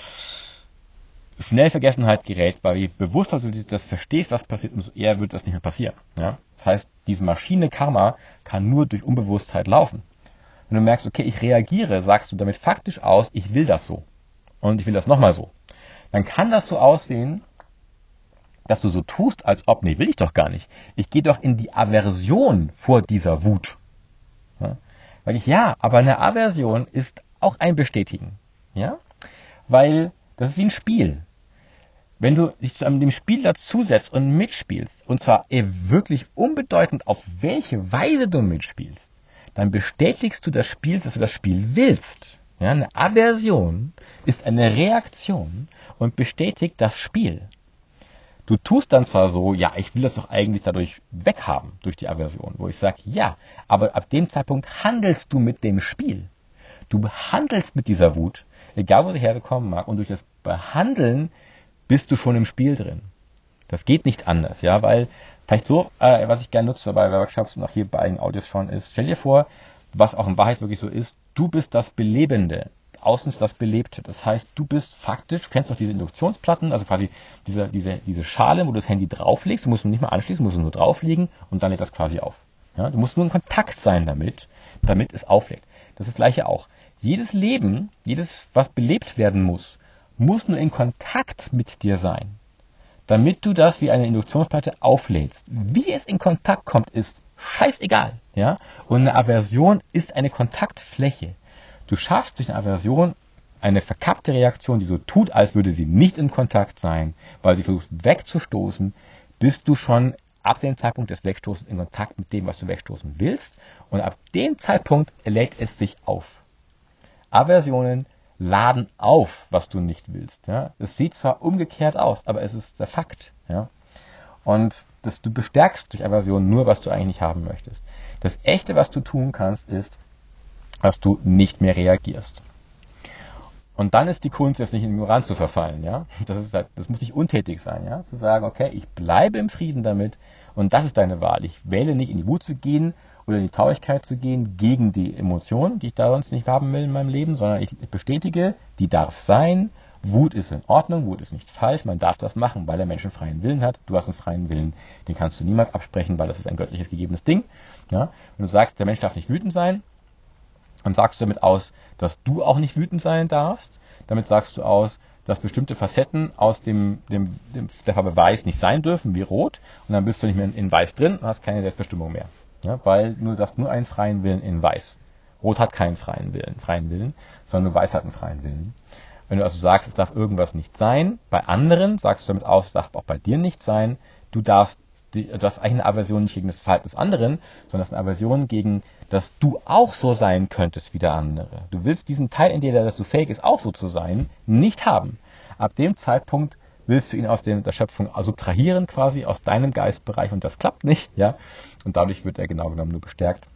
schnell Vergessenheit gerät, weil je bewusster du das verstehst, was passiert, umso eher wird das nicht mehr passieren. Ja? Das heißt, diese Maschine Karma kann nur durch Unbewusstheit laufen. Wenn du merkst, okay, ich reagiere, sagst du damit faktisch aus, ich will das so. Und ich will das nochmal so. Dann kann das so aussehen, dass du so tust, als ob, nee, will ich doch gar nicht. Ich gehe doch in die Aversion vor dieser Wut. Ja? Aber eine Aversion ist auch ein Bestätigen. Ja? Weil das ist wie ein Spiel. Wenn du dich zu dem Spiel dazusetzt und mitspielst, und zwar wirklich unbedeutend, auf welche Weise du mitspielst, dann bestätigst du das Spiel, dass du das Spiel willst. Ja, eine Aversion ist eine Reaktion und bestätigt das Spiel. Du tust dann zwar so, ja, ich will das doch eigentlich dadurch weghaben, durch die Aversion, wo ich sage, ja, aber ab dem Zeitpunkt handelst du mit dem Spiel. Du behandelst mit dieser Wut, egal wo sie herkommen mag, und durch das Behandeln bist du schon im Spiel drin. Das geht nicht anders, ja, weil vielleicht so, was ich gerne nutze bei Workshops und auch hier bei den Audios schon ist, stell dir vor, was auch in Wahrheit wirklich so ist, du bist das Belebende, außen ist das Belebte. Das heißt, du bist faktisch, du kennst doch diese Induktionsplatten, also quasi diese Schale, wo du das Handy drauflegst, du musst nicht mal anschließen, du musst nur drauflegen und dann lädt das quasi auf. Ja, du musst nur in Kontakt sein damit es auflädt. Das ist das Gleiche auch. Jedes Leben, was belebt werden muss nur in Kontakt mit dir sein, damit du das wie eine Induktionsplatte auflädst. Wie es in Kontakt kommt, ist scheißegal. Ja? Und eine Aversion ist eine Kontaktfläche. Du schaffst durch eine Aversion eine verkappte Reaktion, die so tut, als würde sie nicht in Kontakt sein, weil sie versucht wegzustoßen, bist du schon ab dem Zeitpunkt des Wegstoßens in Kontakt mit dem, was du wegstoßen willst. Und ab dem Zeitpunkt lädt es sich auf. Aversionen laden auf, was du nicht willst. Ja? Es sieht zwar umgekehrt aus, aber es ist der Fakt. Ja? Und du bestärkst durch Aversion nur, was du eigentlich nicht haben möchtest. Das Echte, was du tun kannst, ist, dass du nicht mehr reagierst. Und dann ist die Kunst, jetzt nicht in Ignoranz zu verfallen. Ja? Das muss nicht untätig sein. Ja? Zu sagen, okay, ich bleibe im Frieden damit und das ist deine Wahl. Ich wähle nicht, in die Wut zu gehen oder in die Traurigkeit zu gehen gegen die Emotionen, die ich da sonst nicht haben will in meinem Leben, sondern ich bestätige, die darf sein. Wut ist in Ordnung, Wut ist nicht falsch, man darf das machen, weil der Mensch einen freien Willen hat. Du hast einen freien Willen, den kannst du niemals absprechen, weil das ist ein göttliches gegebenes Ding. Ja? Wenn du sagst, der Mensch darf nicht wütend sein, dann sagst du damit aus, dass du auch nicht wütend sein darfst. Damit sagst du aus, dass bestimmte Facetten aus der Farbe Weiß nicht sein dürfen, wie Rot. Und dann bist du nicht mehr in Weiß drin und hast keine Selbstbestimmung mehr. Ja, weil du hast nur einen freien Willen in Weiß. Rot hat keinen freien Willen, sondern nur Weiß hat einen freien Willen. Wenn du also sagst, es darf irgendwas nicht sein, bei anderen sagst du damit aus, es darf auch bei dir nicht sein. Du hast eigentlich eine Aversion nicht gegen das Verhalten des anderen, sondern es ist eine Aversion gegen, dass du auch so sein könntest wie der andere. Du willst diesen Teil in dir, der dazu fähig ist, auch so zu sein, nicht haben. Ab dem Zeitpunkt willst du ihn aus der Schöpfung subtrahieren quasi, aus deinem Geistbereich und das klappt nicht, ja. Und dadurch wird er genau genommen nur bestärkt.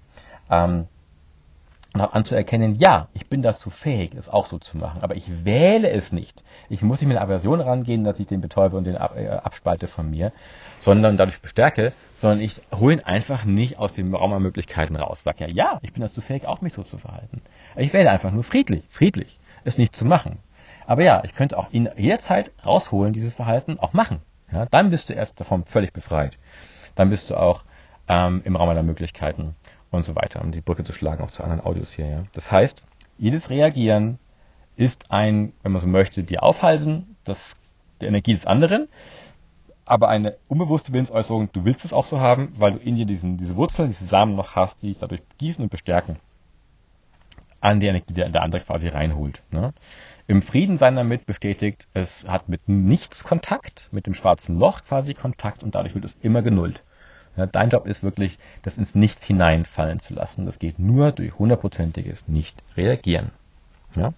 Und auch anzuerkennen, ja, ich bin dazu fähig, es auch so zu machen, aber ich wähle es nicht. Ich muss nicht mit einer Aversion rangehen, dass ich den betäube und den abspalte von mir, sondern dadurch bestärke, sondern ich hole ihn einfach nicht aus dem Raum an Möglichkeiten raus. Sag ja, ich bin dazu fähig, auch mich so zu verhalten. Ich wähle einfach nur friedlich, es nicht zu machen. Aber ja, ich könnte auch ihn jederzeit rausholen, dieses Verhalten, auch machen. Ja, dann bist du erst davon völlig befreit. Dann bist du auch im Raum der Möglichkeiten und so weiter, um die Brücke zu schlagen auch zu anderen Audios hier. Ja. Das heißt, jedes Reagieren ist wenn man so möchte, die Aufhalsen der Energie des anderen, aber eine unbewusste Willensäußerung, du willst es auch so haben, weil du in dir diese Wurzeln, diese Samen noch hast, die dich dadurch gießen und bestärken, an die Energie, die der andere quasi reinholt. Ne? Im Frieden sein damit bestätigt, es hat mit nichts Kontakt, mit dem schwarzen Loch quasi Kontakt und dadurch wird es immer genullt. Ja, dein Job ist wirklich, das ins Nichts hineinfallen zu lassen. Das geht nur durch 100%iges Nicht-Reagieren. Ja?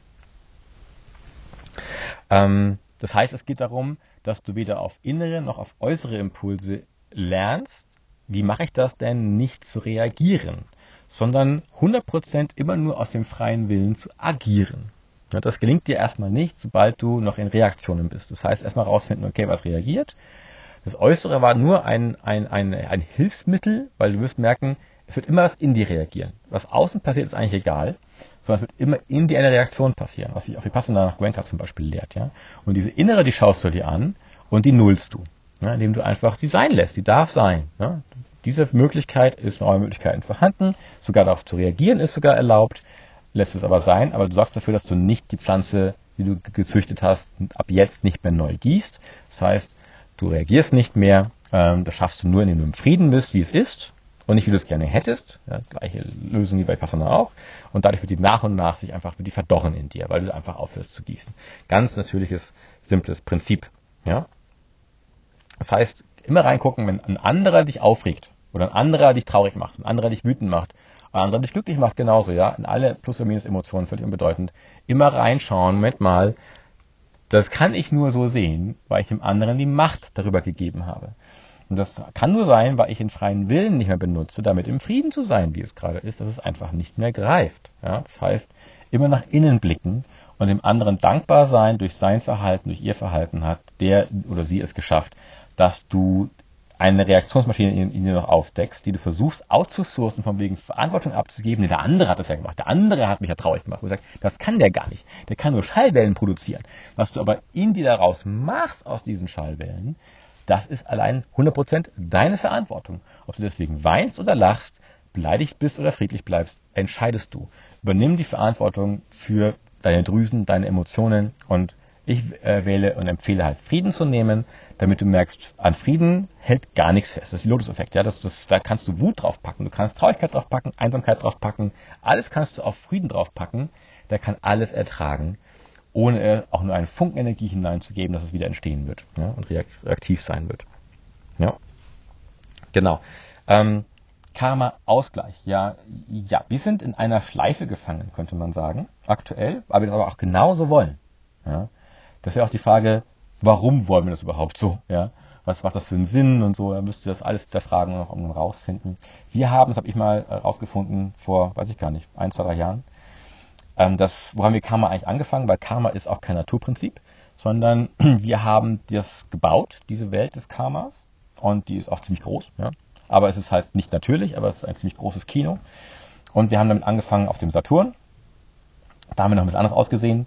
Das heißt, es geht darum, dass du weder auf innere noch auf äußere Impulse lernst, wie mache ich das denn, nicht zu reagieren, sondern 100% immer nur aus dem freien Willen zu agieren. Ja, das gelingt dir erstmal nicht, sobald du noch in Reaktionen bist. Das heißt, erstmal rausfinden, okay, was reagiert. Das Äußere war nur ein Hilfsmittel, weil du wirst merken, es wird immer was in dir reagieren. Was außen passiert, ist eigentlich egal, sondern es wird immer in dir eine Reaktion passieren, was sich auch Vipassana nach Goenka zum Beispiel lehrt. Ja? Und diese innere, die schaust du dir an und die nullst du, ja? Indem du einfach die sein lässt, die darf sein. Ja? Diese Möglichkeit ist in euren Möglichkeiten vorhanden, sogar darauf zu reagieren ist sogar erlaubt, lässt es aber sein, aber du sorgst dafür, dass du nicht die Pflanze, die du gezüchtet hast, ab jetzt nicht mehr neu gießt. Das heißt, du reagierst nicht mehr, das schaffst du nur, indem du im Frieden bist, wie es ist und nicht, wie du es gerne hättest. Ja, gleiche Lösung wie bei Vipassana auch. Und dadurch wird die nach und nach verdorren in dir, weil du einfach aufhörst zu gießen. Ganz natürliches, simples Prinzip. Ja? Das heißt, immer reingucken, wenn ein anderer dich aufregt oder ein anderer dich traurig macht, ein anderer dich wütend macht, ein anderer dich glücklich macht, genauso, ja, in alle Plus- und Minus-Emotionen, völlig unbedeutend, immer reinschauen, Moment mal, das kann ich nur so sehen, weil ich dem anderen die Macht darüber gegeben habe. Und das kann nur sein, weil ich den freien Willen nicht mehr benutze, damit im Frieden zu sein, wie es gerade ist, dass es einfach nicht mehr greift. Ja? Das heißt, immer nach innen blicken und dem anderen dankbar sein durch sein Verhalten, durch ihr Verhalten hat der oder sie es geschafft, dass du eine Reaktionsmaschine in dir noch aufdeckst, die du versuchst outzusourcen, von wegen Verantwortung abzugeben. Nee, der andere hat das ja gemacht. Der andere hat mich ja traurig gemacht. Wo du sagst, das kann der gar nicht. Der kann nur Schallwellen produzieren. Was du aber in dir daraus machst aus diesen Schallwellen, das ist allein 100% deine Verantwortung. Ob du deswegen weinst oder lachst, beleidigt bist oder friedlich bleibst, entscheidest du. Übernimm die Verantwortung für deine Drüsen, deine Emotionen und ich wähle und empfehle halt Frieden zu nehmen, damit du merkst, an Frieden hält gar nichts fest. Das ist der Lotus-Effekt. Ja? Da kannst du Wut drauf packen, du kannst Traurigkeit drauf packen, Einsamkeit drauf packen, alles kannst du auf Frieden drauf packen. Der kann alles ertragen, ohne auch nur einen Funken Energie hineinzugeben, dass es wieder entstehen wird, ja? Und reaktiv sein wird. Ja, genau. Karma-Ausgleich. Ja, wir sind in einer Schleife gefangen, könnte man sagen, aktuell, weil wir das aber auch genauso wollen. Ja? Das wäre auch die Frage, warum wollen wir das überhaupt so? Ja? Was macht das für einen Sinn und so? Da müsst ihr das alles hinterfragen und noch irgendwann rausfinden. Wir haben, das habe ich mal rausgefunden vor, weiß ich gar nicht, 1, 2, 3 Jahren. Wo haben wir Karma eigentlich angefangen? Weil Karma ist auch kein Naturprinzip, sondern wir haben das gebaut, diese Welt des Karmas. Und die ist auch ziemlich groß. Ja? Aber es ist halt nicht natürlich, aber es ist ein ziemlich großes Kino. Und wir haben damit angefangen auf dem Saturn. Da haben wir noch ein bisschen anders ausgesehen.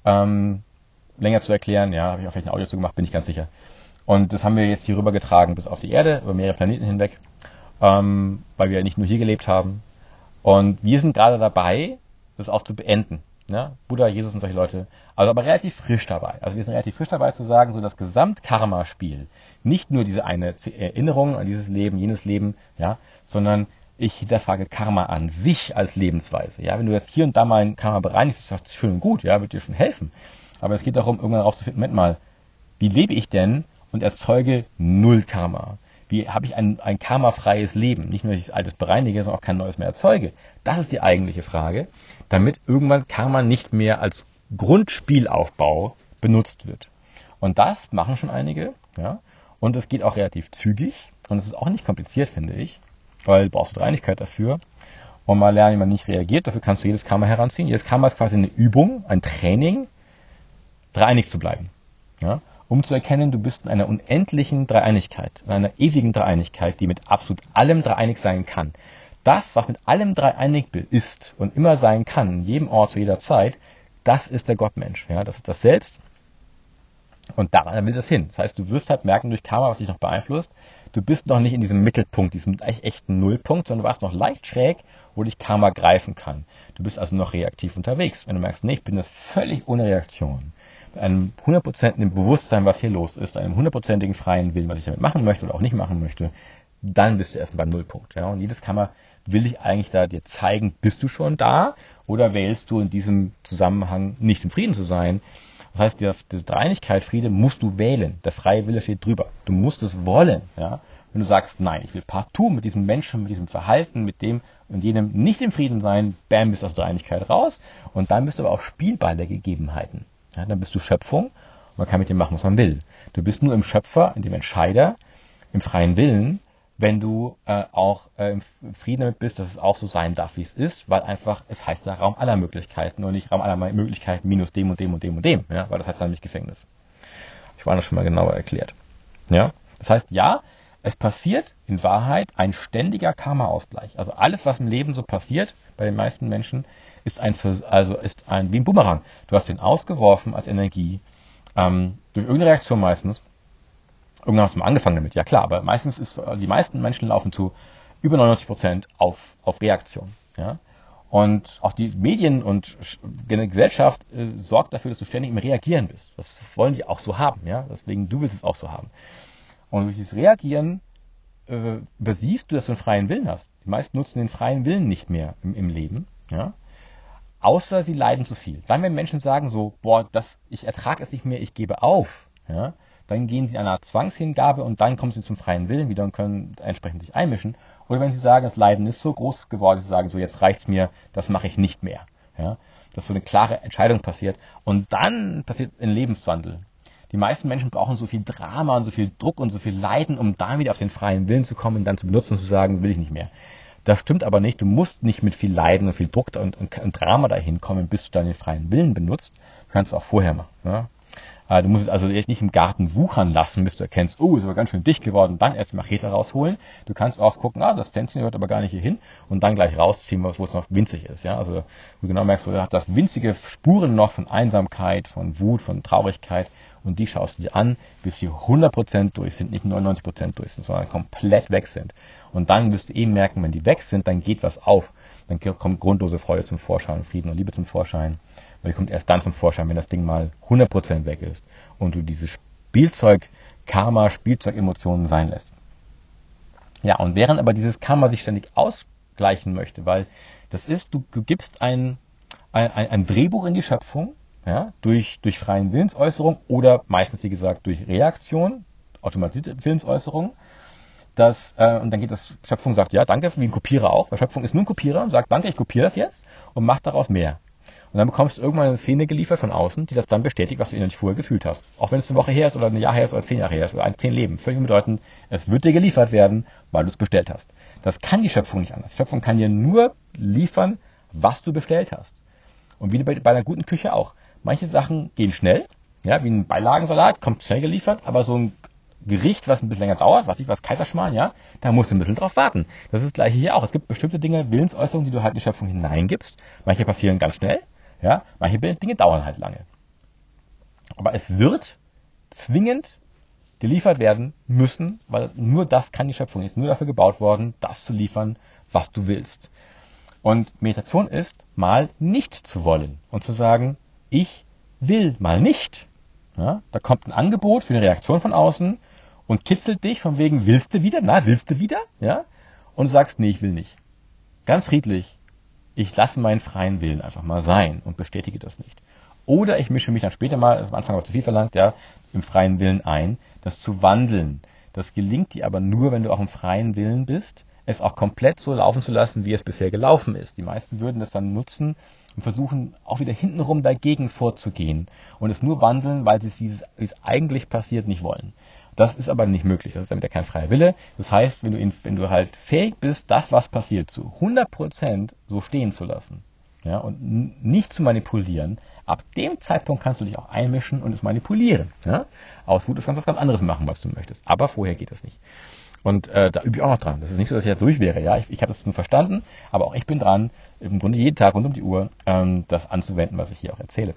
Länger zu erklären, ja, habe ich auch vielleicht ein Audio zu gemacht, bin ich ganz sicher. Und das haben wir jetzt hier rüber getragen bis auf die Erde, über mehrere Planeten hinweg, weil wir nicht nur hier gelebt haben. Und wir sind gerade dabei, das auch zu beenden. Ja? Buddha, Jesus und solche Leute. Also aber relativ frisch dabei. Also wir sind relativ frisch dabei zu sagen, so das Gesamt-Karma-Spiel, nicht nur diese eine Erinnerung an dieses Leben, jenes Leben, ja, sondern ich hinterfrage Karma an sich als Lebensweise. Ja, wenn du jetzt hier und da mal ein Karma bereinigst, ist das schön und gut, ja, wird dir schon helfen. Aber es geht darum, irgendwann herauszufinden, Moment mal, wie lebe ich denn und erzeuge null Karma? Wie habe ich ein karmafreies Leben? Nicht nur, dass ich das Altes bereinige, sondern auch kein neues mehr erzeuge. Das ist die eigentliche Frage, damit irgendwann Karma nicht mehr als Grundspielaufbau benutzt wird. Und das machen schon einige, ja. Und es geht auch relativ zügig und es ist auch nicht kompliziert, finde ich, weil du brauchst Dreieinigkeit dafür. Und mal lernen, wie man nicht reagiert. Dafür kannst du jedes Karma heranziehen. Jedes Karma ist quasi eine Übung, ein Training, dreieinig zu bleiben. Ja? Um zu erkennen, du bist in einer unendlichen Dreieinigkeit, in einer ewigen Dreieinigkeit, die mit absolut allem dreieinig sein kann. Das, was mit allem dreieinig ist und immer sein kann, in jedem Ort, zu jeder Zeit, das ist der Gottmensch. Ja? Das ist das Selbst. Und daran will das hin. Das heißt, du wirst halt merken durch Karma, was dich noch beeinflusst, du bist noch nicht in diesem Mittelpunkt, diesem echten Nullpunkt, sondern du warst noch leicht schräg, wo dich Karma greifen kann. Du bist also noch reaktiv unterwegs. Wenn du merkst, nee, ich bin das völlig ohne Reaktion, mit einem 100%igen Bewusstsein, was hier los ist, einem 100%igen freien Willen, was ich damit machen möchte oder auch nicht machen möchte, dann bist du erst beim Nullpunkt. Ja? Und jedes Karma will ich eigentlich da dir zeigen, bist du schon da oder wählst du in diesem Zusammenhang nicht im Frieden zu sein. Das heißt, diese Dreieinigkeit, Friede, musst du wählen. Der freie Wille steht drüber. Du musst es wollen. Ja? Wenn du sagst, nein, ich will partout mit diesem Menschen, mit diesem Verhalten, mit dem und jenem nicht im Frieden sein, bam, bist du aus der Dreieinigkeit raus. Und dann bist du aber auch Spielball der Gegebenheiten. Ja? Dann bist du Schöpfung und man kann mit dem machen, was man will. Du bist nur im Schöpfer, in dem Entscheider, im freien Willen, wenn du auch im Frieden damit bist, dass es auch so sein darf, wie es ist, weil einfach, es heißt ja Raum aller Möglichkeiten und nicht Raum aller Möglichkeiten minus dem und dem und dem und dem, ja, weil das heißt dann nicht Gefängnis. Ich war das schon mal genauer erklärt. Ja, das heißt, ja, es passiert in Wahrheit ein ständiger Karma-Ausgleich. Also alles, was im Leben so passiert, bei den meisten Menschen, ist wie ein Bumerang. Du hast den ausgeworfen als Energie, durch irgendeine Reaktion meistens. Irgendwann hast du mal angefangen damit, ja klar, aber meistens die meisten Menschen laufen zu über 99% auf Reaktion. Ja? Und auch die Medien und Gesellschaft sorgt dafür, dass du ständig im Reagieren bist. Das wollen die auch so haben, ja. Deswegen, du willst es auch so haben. Und durch dieses Reagieren übersiehst du, dass du einen freien Willen hast. Die meisten nutzen den freien Willen nicht mehr im Leben, ja. Außer sie leiden zu viel. Dann, wenn Menschen sagen so, boah, ich ertrage es nicht mehr, ich gebe auf, ja, dann gehen sie in eine Art Zwangshingabe und dann kommen sie zum freien Willen wieder und können entsprechend sich einmischen. Oder wenn sie sagen, das Leiden ist so groß geworden, sie sagen, so jetzt reicht's mir, das mache ich nicht mehr. Ja? Dass so eine klare Entscheidung passiert. Und dann passiert ein Lebenswandel. Die meisten Menschen brauchen so viel Drama und so viel Druck und so viel Leiden, um dann wieder auf den freien Willen zu kommen und dann zu benutzen und zu sagen, will ich nicht mehr. Das stimmt aber nicht. Du musst nicht mit viel Leiden und viel Druck und Drama dahin kommen, bis du deinen freien Willen benutzt. Du kannst es auch vorher machen. Ja? Du musst es also nicht im Garten wuchern lassen, bis du erkennst, oh, ist aber ganz schön dicht geworden, dann erst die Machete rausholen. Du kannst auch gucken, das Pflänzchen gehört aber gar nicht hier hin und dann gleich rausziehen, wo es noch winzig ist. Ja? Also du genau merkst, du hast das winzige Spuren noch von Einsamkeit, von Wut, von Traurigkeit und die schaust du dir an, bis sie 100% durch sind, nicht 99% durch sind, sondern komplett weg sind. Und dann wirst du eben merken, wenn die weg sind, dann geht was auf. Dann kommt grundlose Freude zum Vorschein, Frieden und Liebe zum Vorschein. Weil die kommt erst dann zum Vorschein, wenn das Ding mal 100% weg ist und du diese Spielzeug-Karma, Spielzeug-Emotionen sein lässt. Ja, und während aber dieses Karma sich ständig ausgleichen möchte, weil das ist, du gibst ein Drehbuch in die Schöpfung, ja, durch freien Willensäußerung oder meistens, wie gesagt, durch Reaktion, automatisierte Willensäußerung. Und dann geht das, Schöpfung sagt, ja, danke, wie ein Kopierer auch, weil Schöpfung ist nur ein Kopierer und sagt, danke, ich kopiere das jetzt und mach daraus mehr. Und dann bekommst du irgendwann eine Szene geliefert von außen, die das dann bestätigt, was du innerlich vorher gefühlt hast. Auch wenn es eine Woche her ist oder ein Jahr her ist oder 10 Jahre her ist oder 10 Leben. Völlig unbedeutend, es wird dir geliefert werden, weil du es bestellt hast. Das kann die Schöpfung nicht anders. Die Schöpfung kann dir nur liefern, was du bestellt hast. Und wie bei einer guten Küche auch. Manche Sachen gehen schnell, ja, wie ein Beilagensalat, kommt schnell geliefert, aber so ein Gericht, was ein bisschen länger dauert, was Kaiserschmarrn, ja, da musst du ein bisschen drauf warten. Das ist das Gleiche hier auch. Es gibt bestimmte Dinge, Willensäußerungen, die du halt in die Schöpfung hineingibst. Manche passieren ganz schnell, ja, manche Dinge dauern halt lange. Aber es wird zwingend geliefert werden müssen, weil nur das kann die Schöpfung. Ist nur dafür gebaut worden, das zu liefern, was du willst. Und Meditation ist, mal nicht zu wollen und zu sagen, ich will mal nicht. Ja, da kommt ein Angebot für eine Reaktion von außen und kitzelt dich von wegen, willst du wieder? Na, willst du wieder? Ja? Und du sagst, nee, ich will nicht. Ganz friedlich. Ich lasse meinen freien Willen einfach mal sein und bestätige das nicht. Oder ich mische mich dann später mal, am Anfang aber zu viel verlangt, ja, im freien Willen ein, das zu wandeln. Das gelingt dir aber nur, wenn du auch im freien Willen bist, es auch komplett so laufen zu lassen, wie es bisher gelaufen ist. Die meisten würden das dann nutzen und versuchen auch wieder hintenrum dagegen vorzugehen und es nur wandeln, weil sie wie es eigentlich passiert, nicht wollen. Das ist aber nicht möglich. Das ist damit ja kein freier Wille. Das heißt, wenn du halt fähig bist, das, was passiert, zu 100% so stehen zu lassen, ja, und nicht zu manipulieren, ab dem Zeitpunkt kannst du dich auch einmischen und es manipulieren. Ja. Aus Wut kannst du was ganz anderes machen, was du möchtest. Aber vorher geht das nicht. Und da übe ich auch noch dran. Das ist nicht so, dass ich da durch wäre. Ja, ich habe das nur verstanden, aber auch ich bin dran, im Grunde jeden Tag rund um die Uhr das anzuwenden, was ich hier auch erzähle.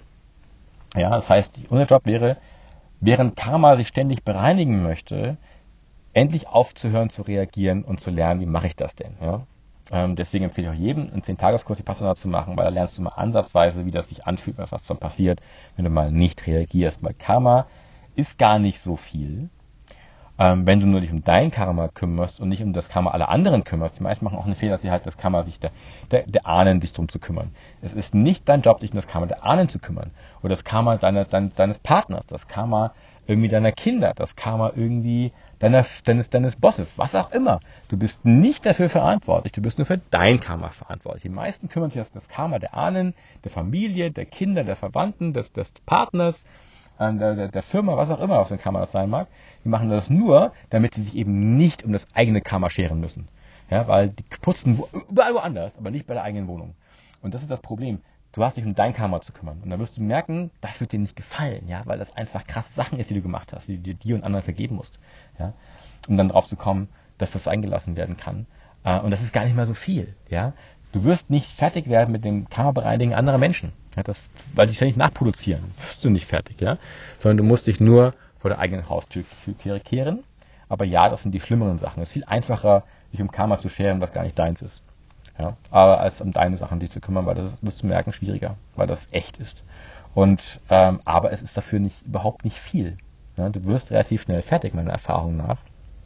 Ja, das heißt, unser Job wäre, während Karma sich ständig bereinigen möchte, endlich aufzuhören zu reagieren und zu lernen, wie mache ich das denn? Ja? Deswegen empfehle ich auch jedem, einen 10-Tageskurs Vipassana zu machen, weil da lernst du mal ansatzweise, wie das sich anfühlt, was dann passiert, wenn du mal nicht reagierst. Weil Karma ist gar nicht so viel, wenn du nur dich um dein Karma kümmerst und nicht um das Karma aller anderen kümmerst. Die meisten machen auch einen Fehler, dass sie halt das Karma sich der Ahnen sich drum zu kümmern. Es ist nicht dein Job, dich um das Karma der Ahnen zu kümmern. Oder das Karma deines Partners, das Karma irgendwie deiner Kinder, das Karma irgendwie deines Bosses, was auch immer. Du bist nicht dafür verantwortlich, du bist nur für dein Karma verantwortlich. Die meisten kümmern sich um das Karma der Ahnen, der Familie, der Kinder, der Verwandten, des Partners, der Firma, was auch immer, was für ein Karma das sein mag. Die machen das nur, damit sie sich eben nicht um das eigene Karma scheren müssen. Ja, weil die putzen überall woanders, aber nicht bei der eigenen Wohnung. Und das ist das Problem. Du hast dich um dein Karma zu kümmern. Und dann wirst du merken, das wird dir nicht gefallen, ja, weil das einfach krasse Sachen ist, die du gemacht hast, die du dir und anderen vergeben musst. Ja, um dann drauf zu kommen, dass das eingelassen werden kann. Und das ist gar nicht mal so viel. Ja. Du wirst nicht fertig werden mit dem Karma-Bereinigen anderer Menschen. Ja, weil die ständig nachproduzieren. Wirst du nicht fertig, ja. Sondern du musst dich nur vor der eigenen Haustür kehren. Aber ja, das sind die schlimmeren Sachen. Es ist viel einfacher, sich um Karma zu scheren, was gar nicht deins ist. Ja, aber als um deine Sachen dich zu kümmern, weil das wirst du merken, schwieriger, weil das echt ist. Und aber es ist dafür überhaupt nicht viel. Ja, du wirst relativ schnell fertig, meiner Erfahrung nach.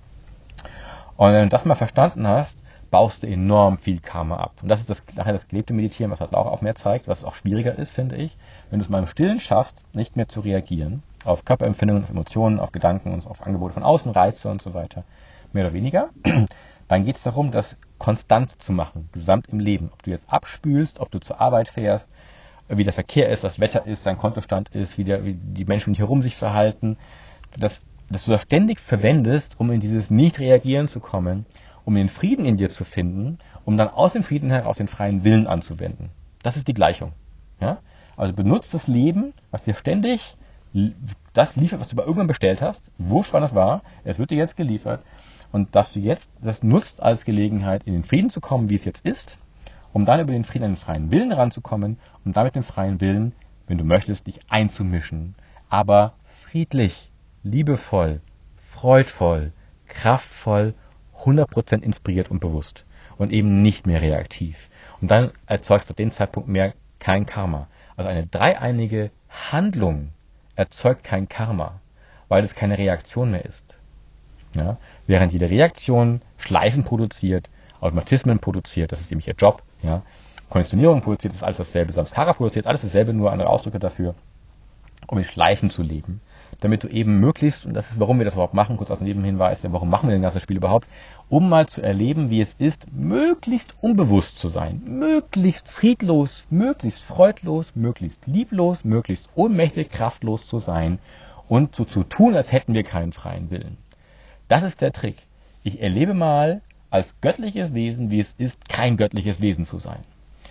Und wenn du das mal verstanden hast, baust du enorm viel Karma ab. Und das ist nachher das gelebte Meditieren, was halt auch mehr zeigt, was auch schwieriger ist, finde ich. Wenn du es mal im Stillen schaffst, nicht mehr zu reagieren, auf Körperempfindungen, auf Emotionen, auf Gedanken und auf Angebote von außen, Reize und so weiter, mehr oder weniger, dann geht es darum, das konstant zu machen, gesamt im Leben. Ob du jetzt abspülst, ob du zur Arbeit fährst, wie der Verkehr ist, das Wetter ist, dein Kontostand ist, wie die Menschen hier rum sich verhalten, dass du das ständig verwendest, um in dieses Nicht-Reagieren zu kommen, um den Frieden in dir zu finden, um dann aus dem Frieden heraus den freien Willen anzuwenden. Das ist die Gleichung. Ja? Also benutzt das Leben, was dir ständig das liefert, was du bei irgendwann bestellt hast, wurscht wann das war, es wird dir jetzt geliefert, und dass du jetzt das nutzt als Gelegenheit, in den Frieden zu kommen, wie es jetzt ist, um dann über den Frieden an den freien Willen ranzukommen und damit den freien Willen, wenn du möchtest, dich einzumischen, aber friedlich, liebevoll, freudvoll, kraftvoll, 100% inspiriert und bewusst und eben nicht mehr reaktiv. Und dann erzeugst du ab dem Zeitpunkt mehr kein Karma. Also eine dreieinige Handlung erzeugt kein Karma, weil es keine Reaktion mehr ist. Ja? Während jede Reaktion Schleifen produziert, Automatismen produziert, das ist nämlich ihr Job. Ja? Konditionierung produziert, das ist alles dasselbe. Samskara produziert alles dasselbe, nur andere Ausdrücke dafür, um in Schleifen zu leben. Damit du eben möglichst, und das ist, warum wir das überhaupt machen, kurz als Nebenhinweis, warum machen wir das ganze Spiel überhaupt, um mal zu erleben, wie es ist, möglichst unbewusst zu sein, möglichst friedlos, möglichst freudlos, möglichst lieblos, möglichst ohnmächtig, kraftlos zu sein und so zu tun, als hätten wir keinen freien Willen. Das ist der Trick. Ich erlebe mal als göttliches Wesen, wie es ist, kein göttliches Wesen zu sein.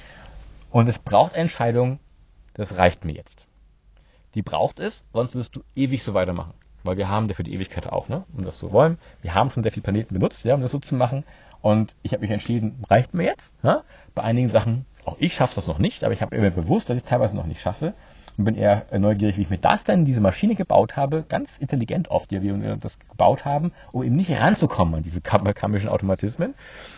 Und es braucht Entscheidung, das reicht mir jetzt. Die braucht es, sonst wirst du ewig so weitermachen. Weil wir haben dafür die Ewigkeit auch, ne? Um das zu wollen. Wir haben schon sehr viele Planeten benutzt, ja, um das so zu machen. Und ich habe mich entschieden, reicht mir jetzt. Ja? Bei einigen Sachen, auch ich schaffe das noch nicht, aber ich habe mir bewusst, dass ich es teilweise noch nicht schaffe. Und bin eher neugierig, wie ich mir das dann in diese Maschine gebaut habe. Ganz intelligent oft, wie wir das gebaut haben, um eben nicht ranzukommen an diese karmischen Automatismen.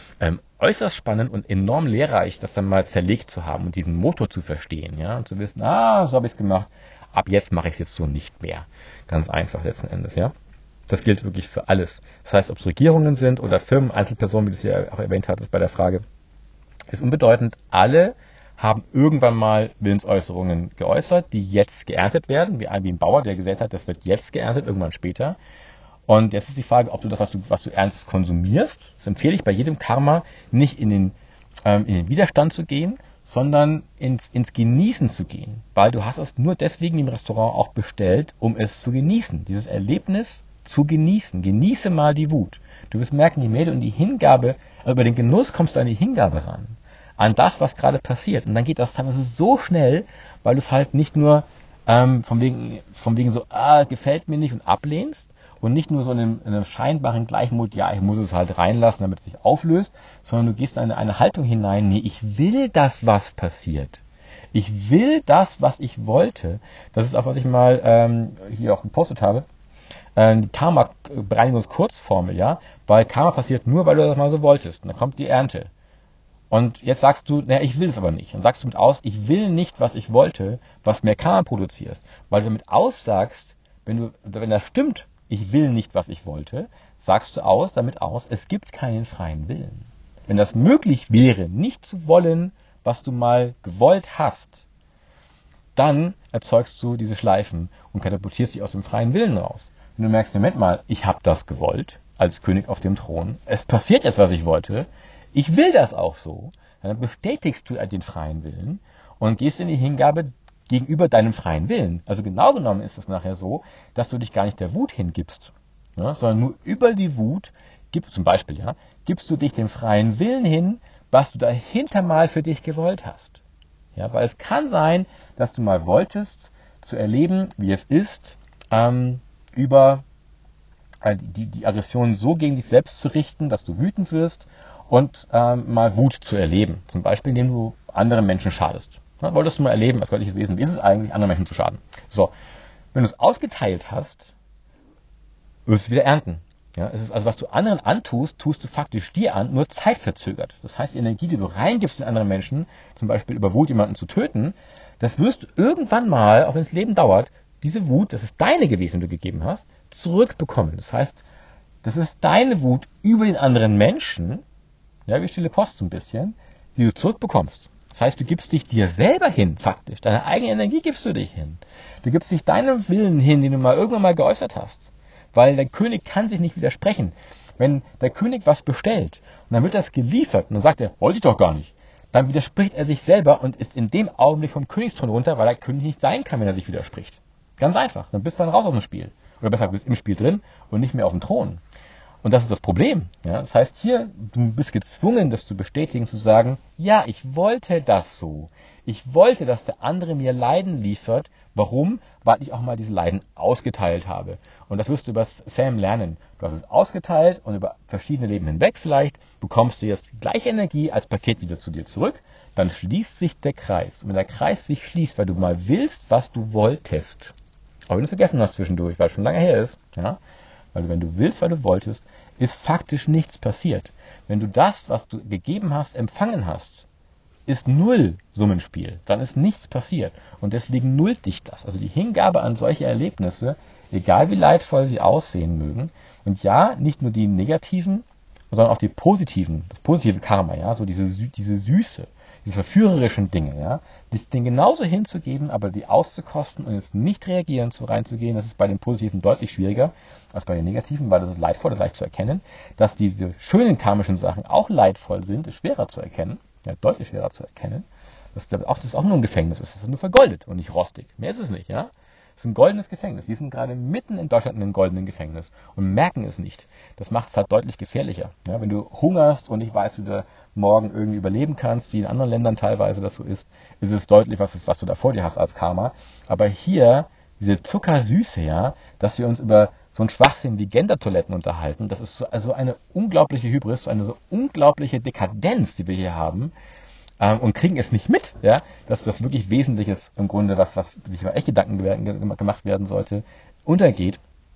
Äußerst spannend und enorm lehrreich, das dann mal zerlegt zu haben und diesen Motor zu verstehen, ja, und zu wissen, so habe ich es gemacht. Ab jetzt mache ich es jetzt so nicht mehr. Ganz einfach letzten Endes, ja. Das gilt wirklich für alles. Das heißt, ob es Regierungen sind oder Firmen, Einzelpersonen, wie du es ja auch erwähnt hattest bei der Frage, ist unbedeutend. Alle haben irgendwann mal Willensäußerungen geäußert, die jetzt geerntet werden, wie ein Bauer, der gesagt hat, das wird jetzt geerntet, irgendwann später. Und jetzt ist die Frage, ob du das, was du ernst konsumierst. Das empfehle ich bei jedem Karma, nicht in den Widerstand zu gehen, sondern ins Genießen zu gehen. Weil du hast es nur deswegen im Restaurant auch bestellt, um es zu genießen. Dieses Erlebnis zu genießen. Genieße mal die Wut. Du wirst merken, je mehr du in die Hingabe, über den Genuss kommst du an die Hingabe ran. An das, was gerade passiert. Und dann geht das teilweise so schnell, weil du es halt nicht nur von wegen so, gefällt mir nicht und ablehnst, und nicht nur so in einem scheinbaren Gleichmut, ja, ich muss es halt reinlassen, damit es sich auflöst, sondern du gehst in eine Haltung hinein, nee, ich will das, was passiert. Ich will das, was ich wollte. Das ist auch, was ich mal hier auch gepostet habe. Die Karma-Bereinigungskurzformel, ja, weil Karma passiert nur, weil du das mal so wolltest. Und dann kommt die Ernte. Und jetzt sagst du, naja, ich will es aber nicht. Und sagst du mit aus, ich will nicht, was ich wollte, was mehr Karma produzierst. Weil du damit aussagst, wenn das stimmt, ich will nicht, was ich wollte, sagst du damit aus, es gibt keinen freien Willen. Wenn das möglich wäre, nicht zu wollen, was du mal gewollt hast, dann erzeugst du diese Schleifen und katapultierst dich aus dem freien Willen raus. Wenn du merkst, Moment mal, ich habe das gewollt, als König auf dem Thron, es passiert jetzt, was ich wollte, ich will das auch so, dann bestätigst du den freien Willen und gehst in die Hingabe gegenüber deinem freien Willen. Also genau genommen ist es nachher so, dass du dich gar nicht der Wut hingibst, ja, sondern nur über die Wut, gibst du dich dem freien Willen hin, was du dahinter mal für dich gewollt hast. Ja, weil es kann sein, dass du mal wolltest, zu erleben, wie es ist, über die Aggression so gegen dich selbst zu richten, dass du wütend wirst und mal Wut zu erleben. Zum Beispiel, indem du anderen Menschen schadest. Ja, wolltest du mal erleben, als göttliches Wesen, wie ist es eigentlich, anderen Menschen zu schaden? So, wenn du es ausgeteilt hast, wirst du wieder ernten. Ja, es ist also, was du anderen antust, tust du faktisch dir an, nur zeitverzögert. Das heißt, die Energie, die du reingibst in andere Menschen, zum Beispiel über Wut jemanden zu töten, das wirst du irgendwann mal, auch wenn das Leben dauert, diese Wut, das ist deine gewesen, die du gegeben hast, zurückbekommen. Das heißt, das ist deine Wut über den anderen Menschen, ja, wie stille Post so ein bisschen, die du zurückbekommst. Das heißt, du gibst dich dir selber hin, faktisch. Deine eigene Energie gibst du dich hin. Du gibst dich deinem Willen hin, den du irgendwann mal geäußert hast. Weil der König kann sich nicht widersprechen. Wenn der König was bestellt und dann wird das geliefert und dann sagt er, wollte ich doch gar nicht, dann widerspricht er sich selber und ist in dem Augenblick vom Königsthron runter, weil der König nicht sein kann, wenn er sich widerspricht. Ganz einfach. Dann bist du dann raus aus dem Spiel. Oder besser, du bist im Spiel drin und nicht mehr auf dem Thron. Und das ist das Problem. Ja? Das heißt hier, du bist gezwungen, das zu bestätigen, zu sagen, ja, ich wollte das so. Ich wollte, dass der andere mir Leiden liefert. Warum? Weil ich auch mal diese Leiden ausgeteilt habe. Und das wirst du über Sam lernen. Du hast es ausgeteilt und über verschiedene Leben hinweg vielleicht bekommst du jetzt die gleiche Energie als Paket wieder zu dir zurück. Dann schließt sich der Kreis. Und wenn der Kreis sich schließt, weil du mal willst, was du wolltest, auch wenn du es vergessen hast zwischendurch, weil es schon lange her ist, ja, weil wenn du willst, weil du wolltest, ist faktisch nichts passiert. Wenn du das, was du gegeben hast, empfangen hast, ist null Summenspiel. Dann ist nichts passiert. Und deswegen nullt dich das. Also die Hingabe an solche Erlebnisse, egal wie leidvoll sie aussehen mögen, und ja, nicht nur die negativen, sondern auch die positiven, das positive Karma, ja, so diese Süße, diese verführerischen Dinge, ja, denen genauso hinzugeben, aber die auszukosten und jetzt nicht reagieren, so reinzugehen, das ist bei den Positiven deutlich schwieriger als bei den Negativen, weil das ist leidvoll, das ist leicht zu erkennen. Dass diese schönen karmischen Sachen auch leidvoll sind, ist schwerer zu erkennen, ja, deutlich schwerer zu erkennen. Das ist auch nur ein Gefängnis, das ist nur vergoldet und nicht rostig. Mehr ist es nicht, ja. Das ist ein goldenes Gefängnis. Die sind gerade mitten in Deutschland in einem goldenen Gefängnis und merken es nicht. Das macht es halt deutlich gefährlicher. Ja, wenn du hungerst und nicht weißt, wie du morgen irgendwie überleben kannst, wie in anderen Ländern teilweise das so ist es deutlich, was du da vor dir hast als Karma. Aber hier, diese Zuckersüße, ja, dass wir uns über so einen Schwachsinn wie Gendertoiletten unterhalten, das ist so eine unglaubliche Hybris, so eine so unglaubliche Dekadenz, die wir hier haben. Und kriegen es nicht mit, ja, dass das wirklich Wesentliches im Grunde, was sich mal echt Gedanken gemacht werden sollte, untergeht.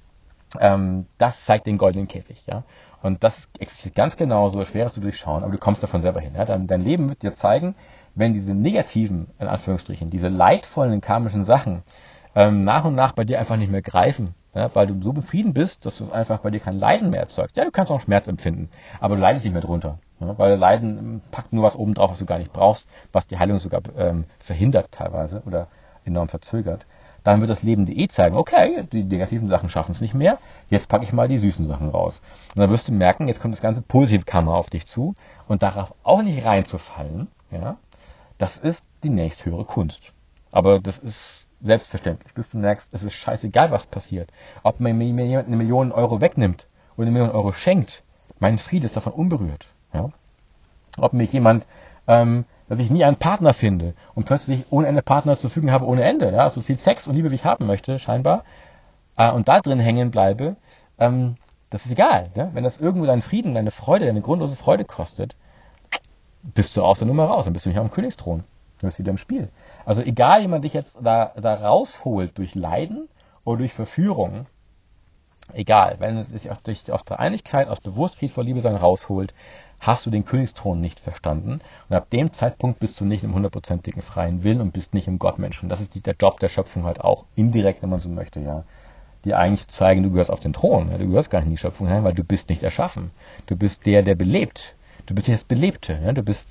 Das zeigt den goldenen Käfig, ja. Und das existiert ganz genauso, schwer zu durchschauen, aber du kommst davon selber hin. Ja? Dein Leben wird dir zeigen, wenn diese negativen, in Anführungsstrichen, diese leidvollen karmischen Sachen nach und nach bei dir einfach nicht mehr greifen, ja? Weil du so befrieden bist, dass du es einfach bei dir kein Leiden mehr erzeugst. Ja, du kannst auch Schmerz empfinden, aber du leidest nicht mehr drunter. Ja, weil Leiden packt nur was oben drauf, was du gar nicht brauchst, was die Heilung sogar verhindert teilweise oder enorm verzögert. Dann wird das Leben dir zeigen, okay, die negativen Sachen schaffen es nicht mehr, jetzt packe ich mal die süßen Sachen raus. Und dann wirst du merken, jetzt kommt das ganze positive Karma auf dich zu und darauf auch nicht reinzufallen, ja, das ist die nächsthöhere Kunst. Aber das ist selbstverständlich, bis du merkst, es ist scheißegal, was passiert. Ob mir jemand 1.000.000 Euro wegnimmt oder 1.000.000 Euro schenkt, mein Friede ist davon unberührt. Ja? Ob mir jemand, dass ich nie einen Partner finde und plötzlich ohne Ende Partner zur Verfügung habe, ohne Ende, ja, so viel Sex und Liebe, wie ich haben möchte, scheinbar, und da drin hängen bleibe, das ist egal. Ja? Wenn das irgendwo deinen Frieden, deine Freude, deine grundlose Freude kostet, bist du aus der Nummer raus, dann bist du nicht auf dem Königsthron. Dann bist du wieder im Spiel. Also egal, jemand dich jetzt da rausholt durch Leiden oder durch Verführung, egal, wenn es sich aus der Einigkeit, aus Bewusstheit vor Liebe sein rausholt, hast du den Königsthron nicht verstanden. Und ab dem Zeitpunkt bist du nicht im 100%igen freien Willen und bist nicht im Gottmenschen. Das ist der Job der Schöpfung halt auch. Indirekt, wenn man so möchte, ja. Die eigentlich zeigen, du gehörst auf den Thron. Ja? Du gehörst gar nicht in die Schöpfung hinein, weil du bist nicht erschaffen. Du bist der belebt. Du bist nicht das Belebte. Ja? Du bist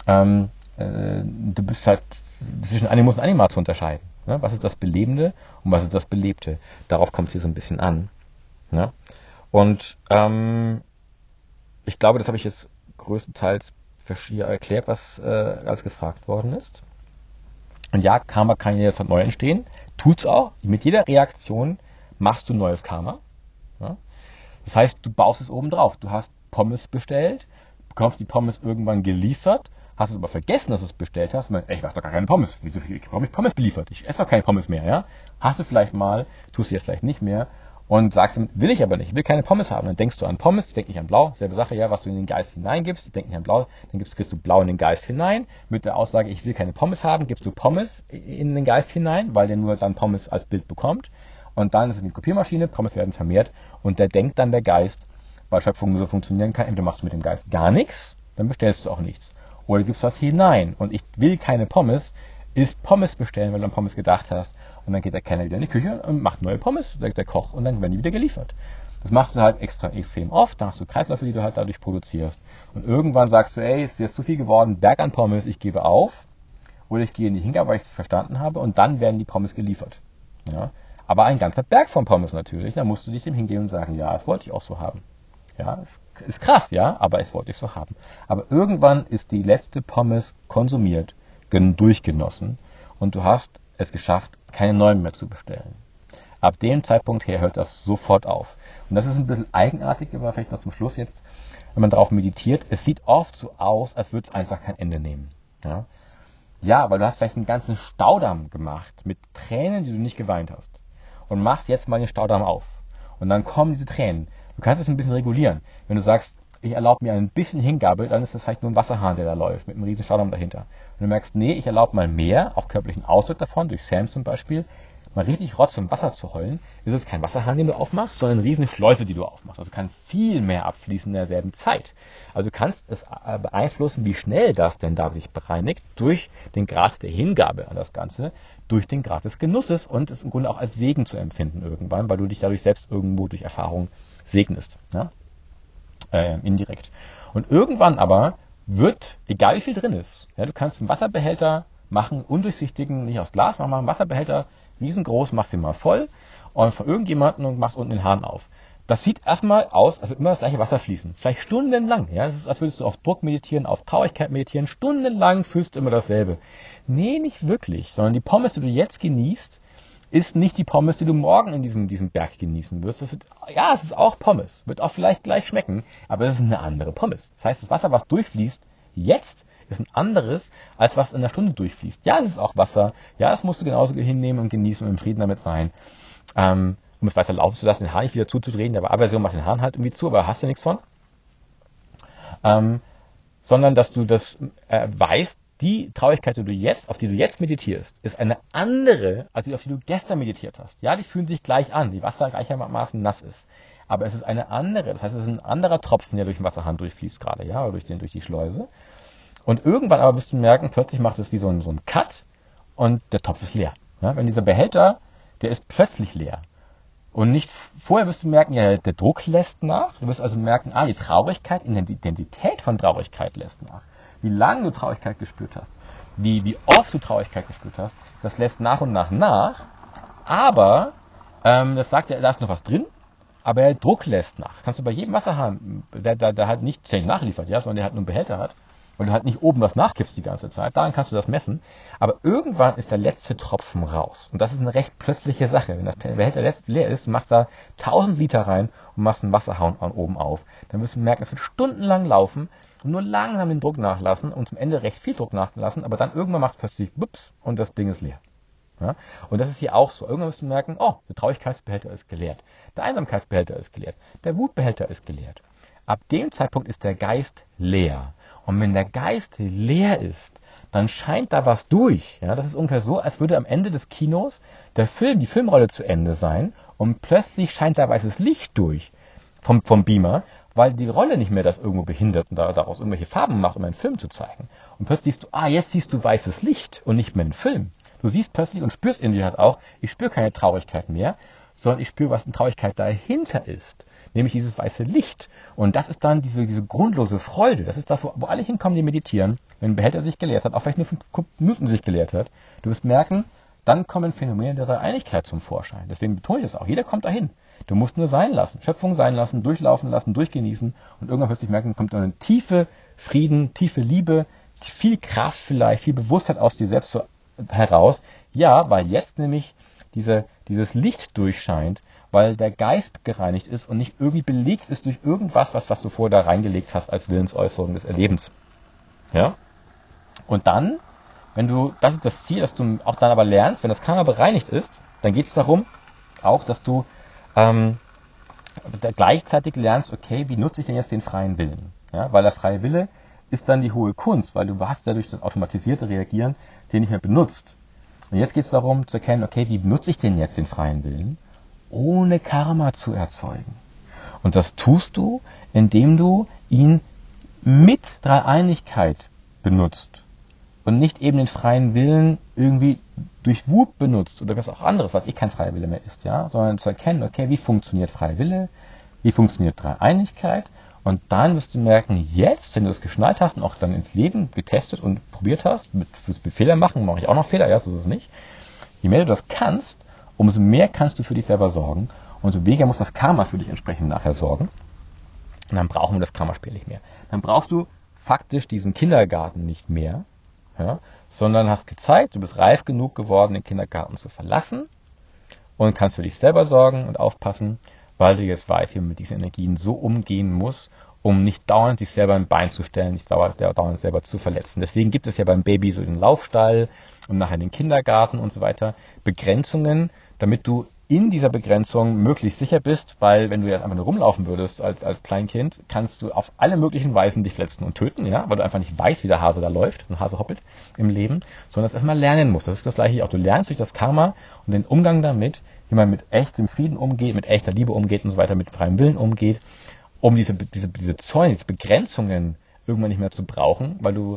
halt zwischen Animus und Anima zu unterscheiden. Ja? Was ist das Belebende und was ist das Belebte? Darauf kommt es hier so ein bisschen an. Ja? Und ich glaube, das habe ich jetzt größtenteils hier erklärt, was als gefragt worden ist. Und ja, Karma kann jetzt neu entstehen. Tut's auch. Mit jeder Reaktion machst du neues Karma. Ja? Das heißt, du baust es oben drauf. Du hast Pommes bestellt, bekommst die Pommes irgendwann geliefert, hast es aber vergessen, dass du es bestellt hast. Ich mach doch gar keine Pommes. Wieso bekomme ich Pommes beliefert? Ich esse doch keine Pommes mehr. Ja? Hast du vielleicht mal, tust du jetzt vielleicht nicht mehr. Und sagst ihm, will ich aber nicht, ich will keine Pommes haben. Dann denkst du an Pommes, ich denke nicht an Blau, selbe Sache, ja, was du in den Geist hineingibst, ich denke nicht an Blau, dann kriegst du Blau in den Geist hinein. Mit der Aussage, ich will keine Pommes haben, gibst du Pommes in den Geist hinein, weil der nur dann Pommes als Bild bekommt. Und dann ist es eine Kopiermaschine, Pommes werden vermehrt und der denkt dann der Geist, weil Schöpfung so funktionieren kann, entweder machst du mit dem Geist gar nichts, dann bestellst du auch nichts. Oder du gibst was hinein und ich will keine Pommes, ist Pommes bestellen, weil du an Pommes gedacht hast. Und dann geht der Kellner wieder in die Küche und macht neue Pommes, der Koch, und dann werden die wieder geliefert. Das machst du halt extrem oft, dann hast du Kreisläufe, die du halt dadurch produzierst. Und irgendwann sagst du, ey, ist jetzt zu viel geworden, Berg an Pommes, ich gebe auf. oder ich gehe in die Hingabe, weil ich es verstanden habe, und dann werden die Pommes geliefert. Ja? Aber ein ganzer Berg von Pommes natürlich, da musst du dich dem hingehen und sagen, ja, das wollte ich auch so haben. Ja, ist krass, ja, aber es wollte ich so haben. Aber irgendwann ist die letzte Pommes konsumiert, durchgenossen, und du hast es geschafft, keine neuen mehr zu bestellen. Ab dem Zeitpunkt her hört das sofort auf. Und das ist ein bisschen eigenartig, aber vielleicht noch zum Schluss jetzt, wenn man darauf meditiert. Es sieht oft so aus, als würde es einfach kein Ende nehmen. Ja? Ja, weil du hast vielleicht einen ganzen Staudamm gemacht mit Tränen, die du nicht geweint hast. Und machst jetzt mal den Staudamm auf. Und dann kommen diese Tränen. Du kannst es ein bisschen regulieren. Wenn du sagst, ich erlaube mir ein bisschen Hingabe, dann ist das vielleicht nur ein Wasserhahn, der da läuft, mit einem riesen Staudamm dahinter. Wenn du merkst, nee, ich erlaube mal mehr, auch körperlichen Ausdruck davon, durch Sam zum Beispiel, mal richtig Rotz im Wasser zu heulen, ist es kein Wasserhahn, den du aufmachst, sondern eine riesen Schleuse, die du aufmachst. Also kann viel mehr abfließen in derselben Zeit. Also du kannst es beeinflussen, wie schnell das denn da sich bereinigt, durch den Grad der Hingabe an das Ganze, durch den Grad des Genusses und es im Grunde auch als Segen zu empfinden irgendwann, weil du dich dadurch selbst irgendwo durch Erfahrung segnest. Ja? Indirekt. Und irgendwann aber wird, egal wie viel drin ist, ja, du kannst einen Wasserbehälter machen, undurchsichtigen, nicht aus Glas, machen einen Wasserbehälter riesengroß, machst den mal voll und von irgendjemandem und machst unten den Hahn auf. Das sieht erstmal aus, als würde immer das gleiche Wasser fließen. Vielleicht stundenlang. Ja, es ist, als würdest du auf Druck meditieren, auf Traurigkeit meditieren. Stundenlang fühlst du immer dasselbe. Nee, nicht wirklich, sondern die Pommes, die du jetzt genießt, ist nicht die Pommes, die du morgen in diesem Berg genießen wirst. Es ist auch Pommes. Wird auch vielleicht gleich schmecken, aber es ist eine andere Pommes. Das heißt, das Wasser, was durchfließt, jetzt ist ein anderes, als was in einer Stunde durchfließt. Ja, es ist auch Wasser. Ja, das musst du genauso hinnehmen und genießen und im Frieden damit sein. Um es weiter laufen zu lassen, den Hahn nicht wieder zuzudrehen. Der Aversion macht den Hahn halt irgendwie zu, aber hast du nichts von. Sondern, dass du das weißt, die Traurigkeit, auf die du jetzt meditierst, ist eine andere, als die, auf die du gestern meditiert hast. Ja, die fühlen sich gleich an, die Wasser gleichermaßen nass ist. Aber es ist eine andere, das heißt, es ist ein anderer Tropfen, der durch den Wasserhahn durchfließt gerade, ja, oder durch die Schleuse. Und irgendwann aber wirst du merken, plötzlich macht es wie so ein Cut und der Topf ist leer. Ja, wenn dieser Behälter, der ist plötzlich leer. Und nicht vorher wirst du merken, ja, der Druck lässt nach. Du wirst also merken, die Traurigkeit, die Identität von Traurigkeit lässt nach. Wie lange du Traurigkeit gespürt hast, wie oft du Traurigkeit gespürt hast, das lässt nach und nach. Aber das sagt ja, da ist noch was drin, aber der Druck lässt nach. Kannst du bei jedem Wasserhahn, der halt nicht ständig nachliefert, ja, sondern der halt nur einen Behälter hat, weil du halt nicht oben was nachkippst die ganze Zeit, daran kannst du das messen. Aber irgendwann ist der letzte Tropfen raus. Und das ist eine recht plötzliche Sache. Wenn das Behälter leer ist, du machst da 1000 Liter rein und machst einen Wasserhahn oben auf, dann wirst du merken, es wird stundenlang laufen und nur langsam den Druck nachlassen und zum Ende recht viel Druck nachlassen, aber dann irgendwann macht es plötzlich bups und das Ding ist leer. Ja? Und das ist hier auch so. Irgendwann wirst du merken, der Traurigkeitsbehälter ist geleert. Der Einsamkeitsbehälter ist geleert. Der Wutbehälter ist geleert. Ab dem Zeitpunkt ist der Geist leer. Und wenn der Geist leer ist, dann scheint da was durch. Ja? Das ist ungefähr so, als würde am Ende des Kinos die Filmrolle zu Ende sein und plötzlich scheint da weißes Licht durch vom Beamer, weil die Rolle nicht mehr das irgendwo behindert und daraus irgendwelche Farben macht, um einen Film zu zeigen. Und plötzlich siehst du, jetzt siehst du weißes Licht und nicht mehr einen Film. Du siehst plötzlich und spürst in dir halt auch, ich spüre keine Traurigkeit mehr, sondern ich spüre, was eine Traurigkeit dahinter ist. Nämlich dieses weiße Licht. Und das ist dann diese grundlose Freude. Das ist das, wo alle hinkommen, die meditieren. Wenn ein Behälter sich geleert hat, auch vielleicht nur 5 Minuten sich geleert hat, du wirst merken, dann kommen Phänomene der Einigkeit zum Vorschein. Deswegen betone ich es auch. Jeder kommt dahin. Du musst nur sein lassen. Schöpfung sein lassen, durchlaufen lassen, durchgenießen. Und irgendwann plötzlich merken, kommt dann eine tiefe Frieden, tiefe Liebe, viel Kraft vielleicht, viel Bewusstheit aus dir selbst heraus. Ja, weil jetzt nämlich dieses Licht durchscheint, weil der Geist gereinigt ist und nicht irgendwie belegt ist durch irgendwas, was du vorher da reingelegt hast als Willensäußerung des Erlebens. Ja? Und dann, das ist das Ziel, dass du auch dann aber lernst, wenn das Karma bereinigt ist, dann geht es darum, auch, dass du gleichzeitig lernst, okay, wie nutze ich denn jetzt den freien Willen? Ja? Weil der freie Wille ist dann die hohe Kunst, weil du hast ja durch das automatisierte Reagieren den nicht mehr benutzt. Und jetzt geht es darum zu erkennen, okay, wie benutze ich denn jetzt den freien Willen, ohne Karma zu erzeugen? Und das tust du, indem du ihn mit Dreieinigkeit benutzt und nicht eben den freien Willen irgendwie durch Wut benutzt oder was auch anderes, was kein freier Wille mehr ist, ja, sondern zu erkennen, okay, wie funktioniert freier Wille, wie funktioniert Dreieinigkeit Und dann wirst du merken, jetzt, wenn du es geschnallt hast und auch dann ins Leben getestet und probiert hast, mit Fehler machen, mache ich auch noch Fehler, ja, so ist es nicht. Je mehr du das kannst, umso mehr kannst du für dich selber sorgen, umso weniger muss das Karma für dich entsprechend nachher sorgen. Und dann brauchen wir das Karma-Spiel nicht mehr. Dann brauchst du faktisch diesen Kindergarten nicht mehr, ja, sondern hast gezeigt, du bist reif genug geworden, den Kindergarten zu verlassen und kannst für dich selber sorgen und aufpassen, weil du jetzt weißt, wie man mit diesen Energien so umgehen muss, um nicht dauernd sich selber ein Bein zu stellen, nicht dauernd selber zu verletzen. Deswegen gibt es ja beim Baby so den Laufstall und nachher den Kindergarten und so weiter, Begrenzungen, damit du in dieser Begrenzung möglichst sicher bist, weil wenn du jetzt einfach nur rumlaufen würdest als Kleinkind, kannst du auf alle möglichen Weisen dich verletzen und töten, ja, weil du einfach nicht weißt, wie der Hase da läuft, ein Hase hoppelt im Leben, sondern das erstmal lernen musst. Das ist das gleiche auch. Du lernst durch das Karma und den Umgang damit, wie man mit echtem Frieden umgeht, mit echter Liebe umgeht und so weiter, mit freiem Willen umgeht, um diese Zäune, diese Begrenzungen irgendwann nicht mehr zu brauchen, weil du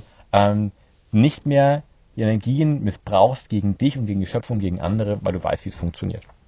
nicht mehr die Energien missbrauchst gegen dich und gegen die Schöpfung, gegen andere, weil du weißt, wie es funktioniert.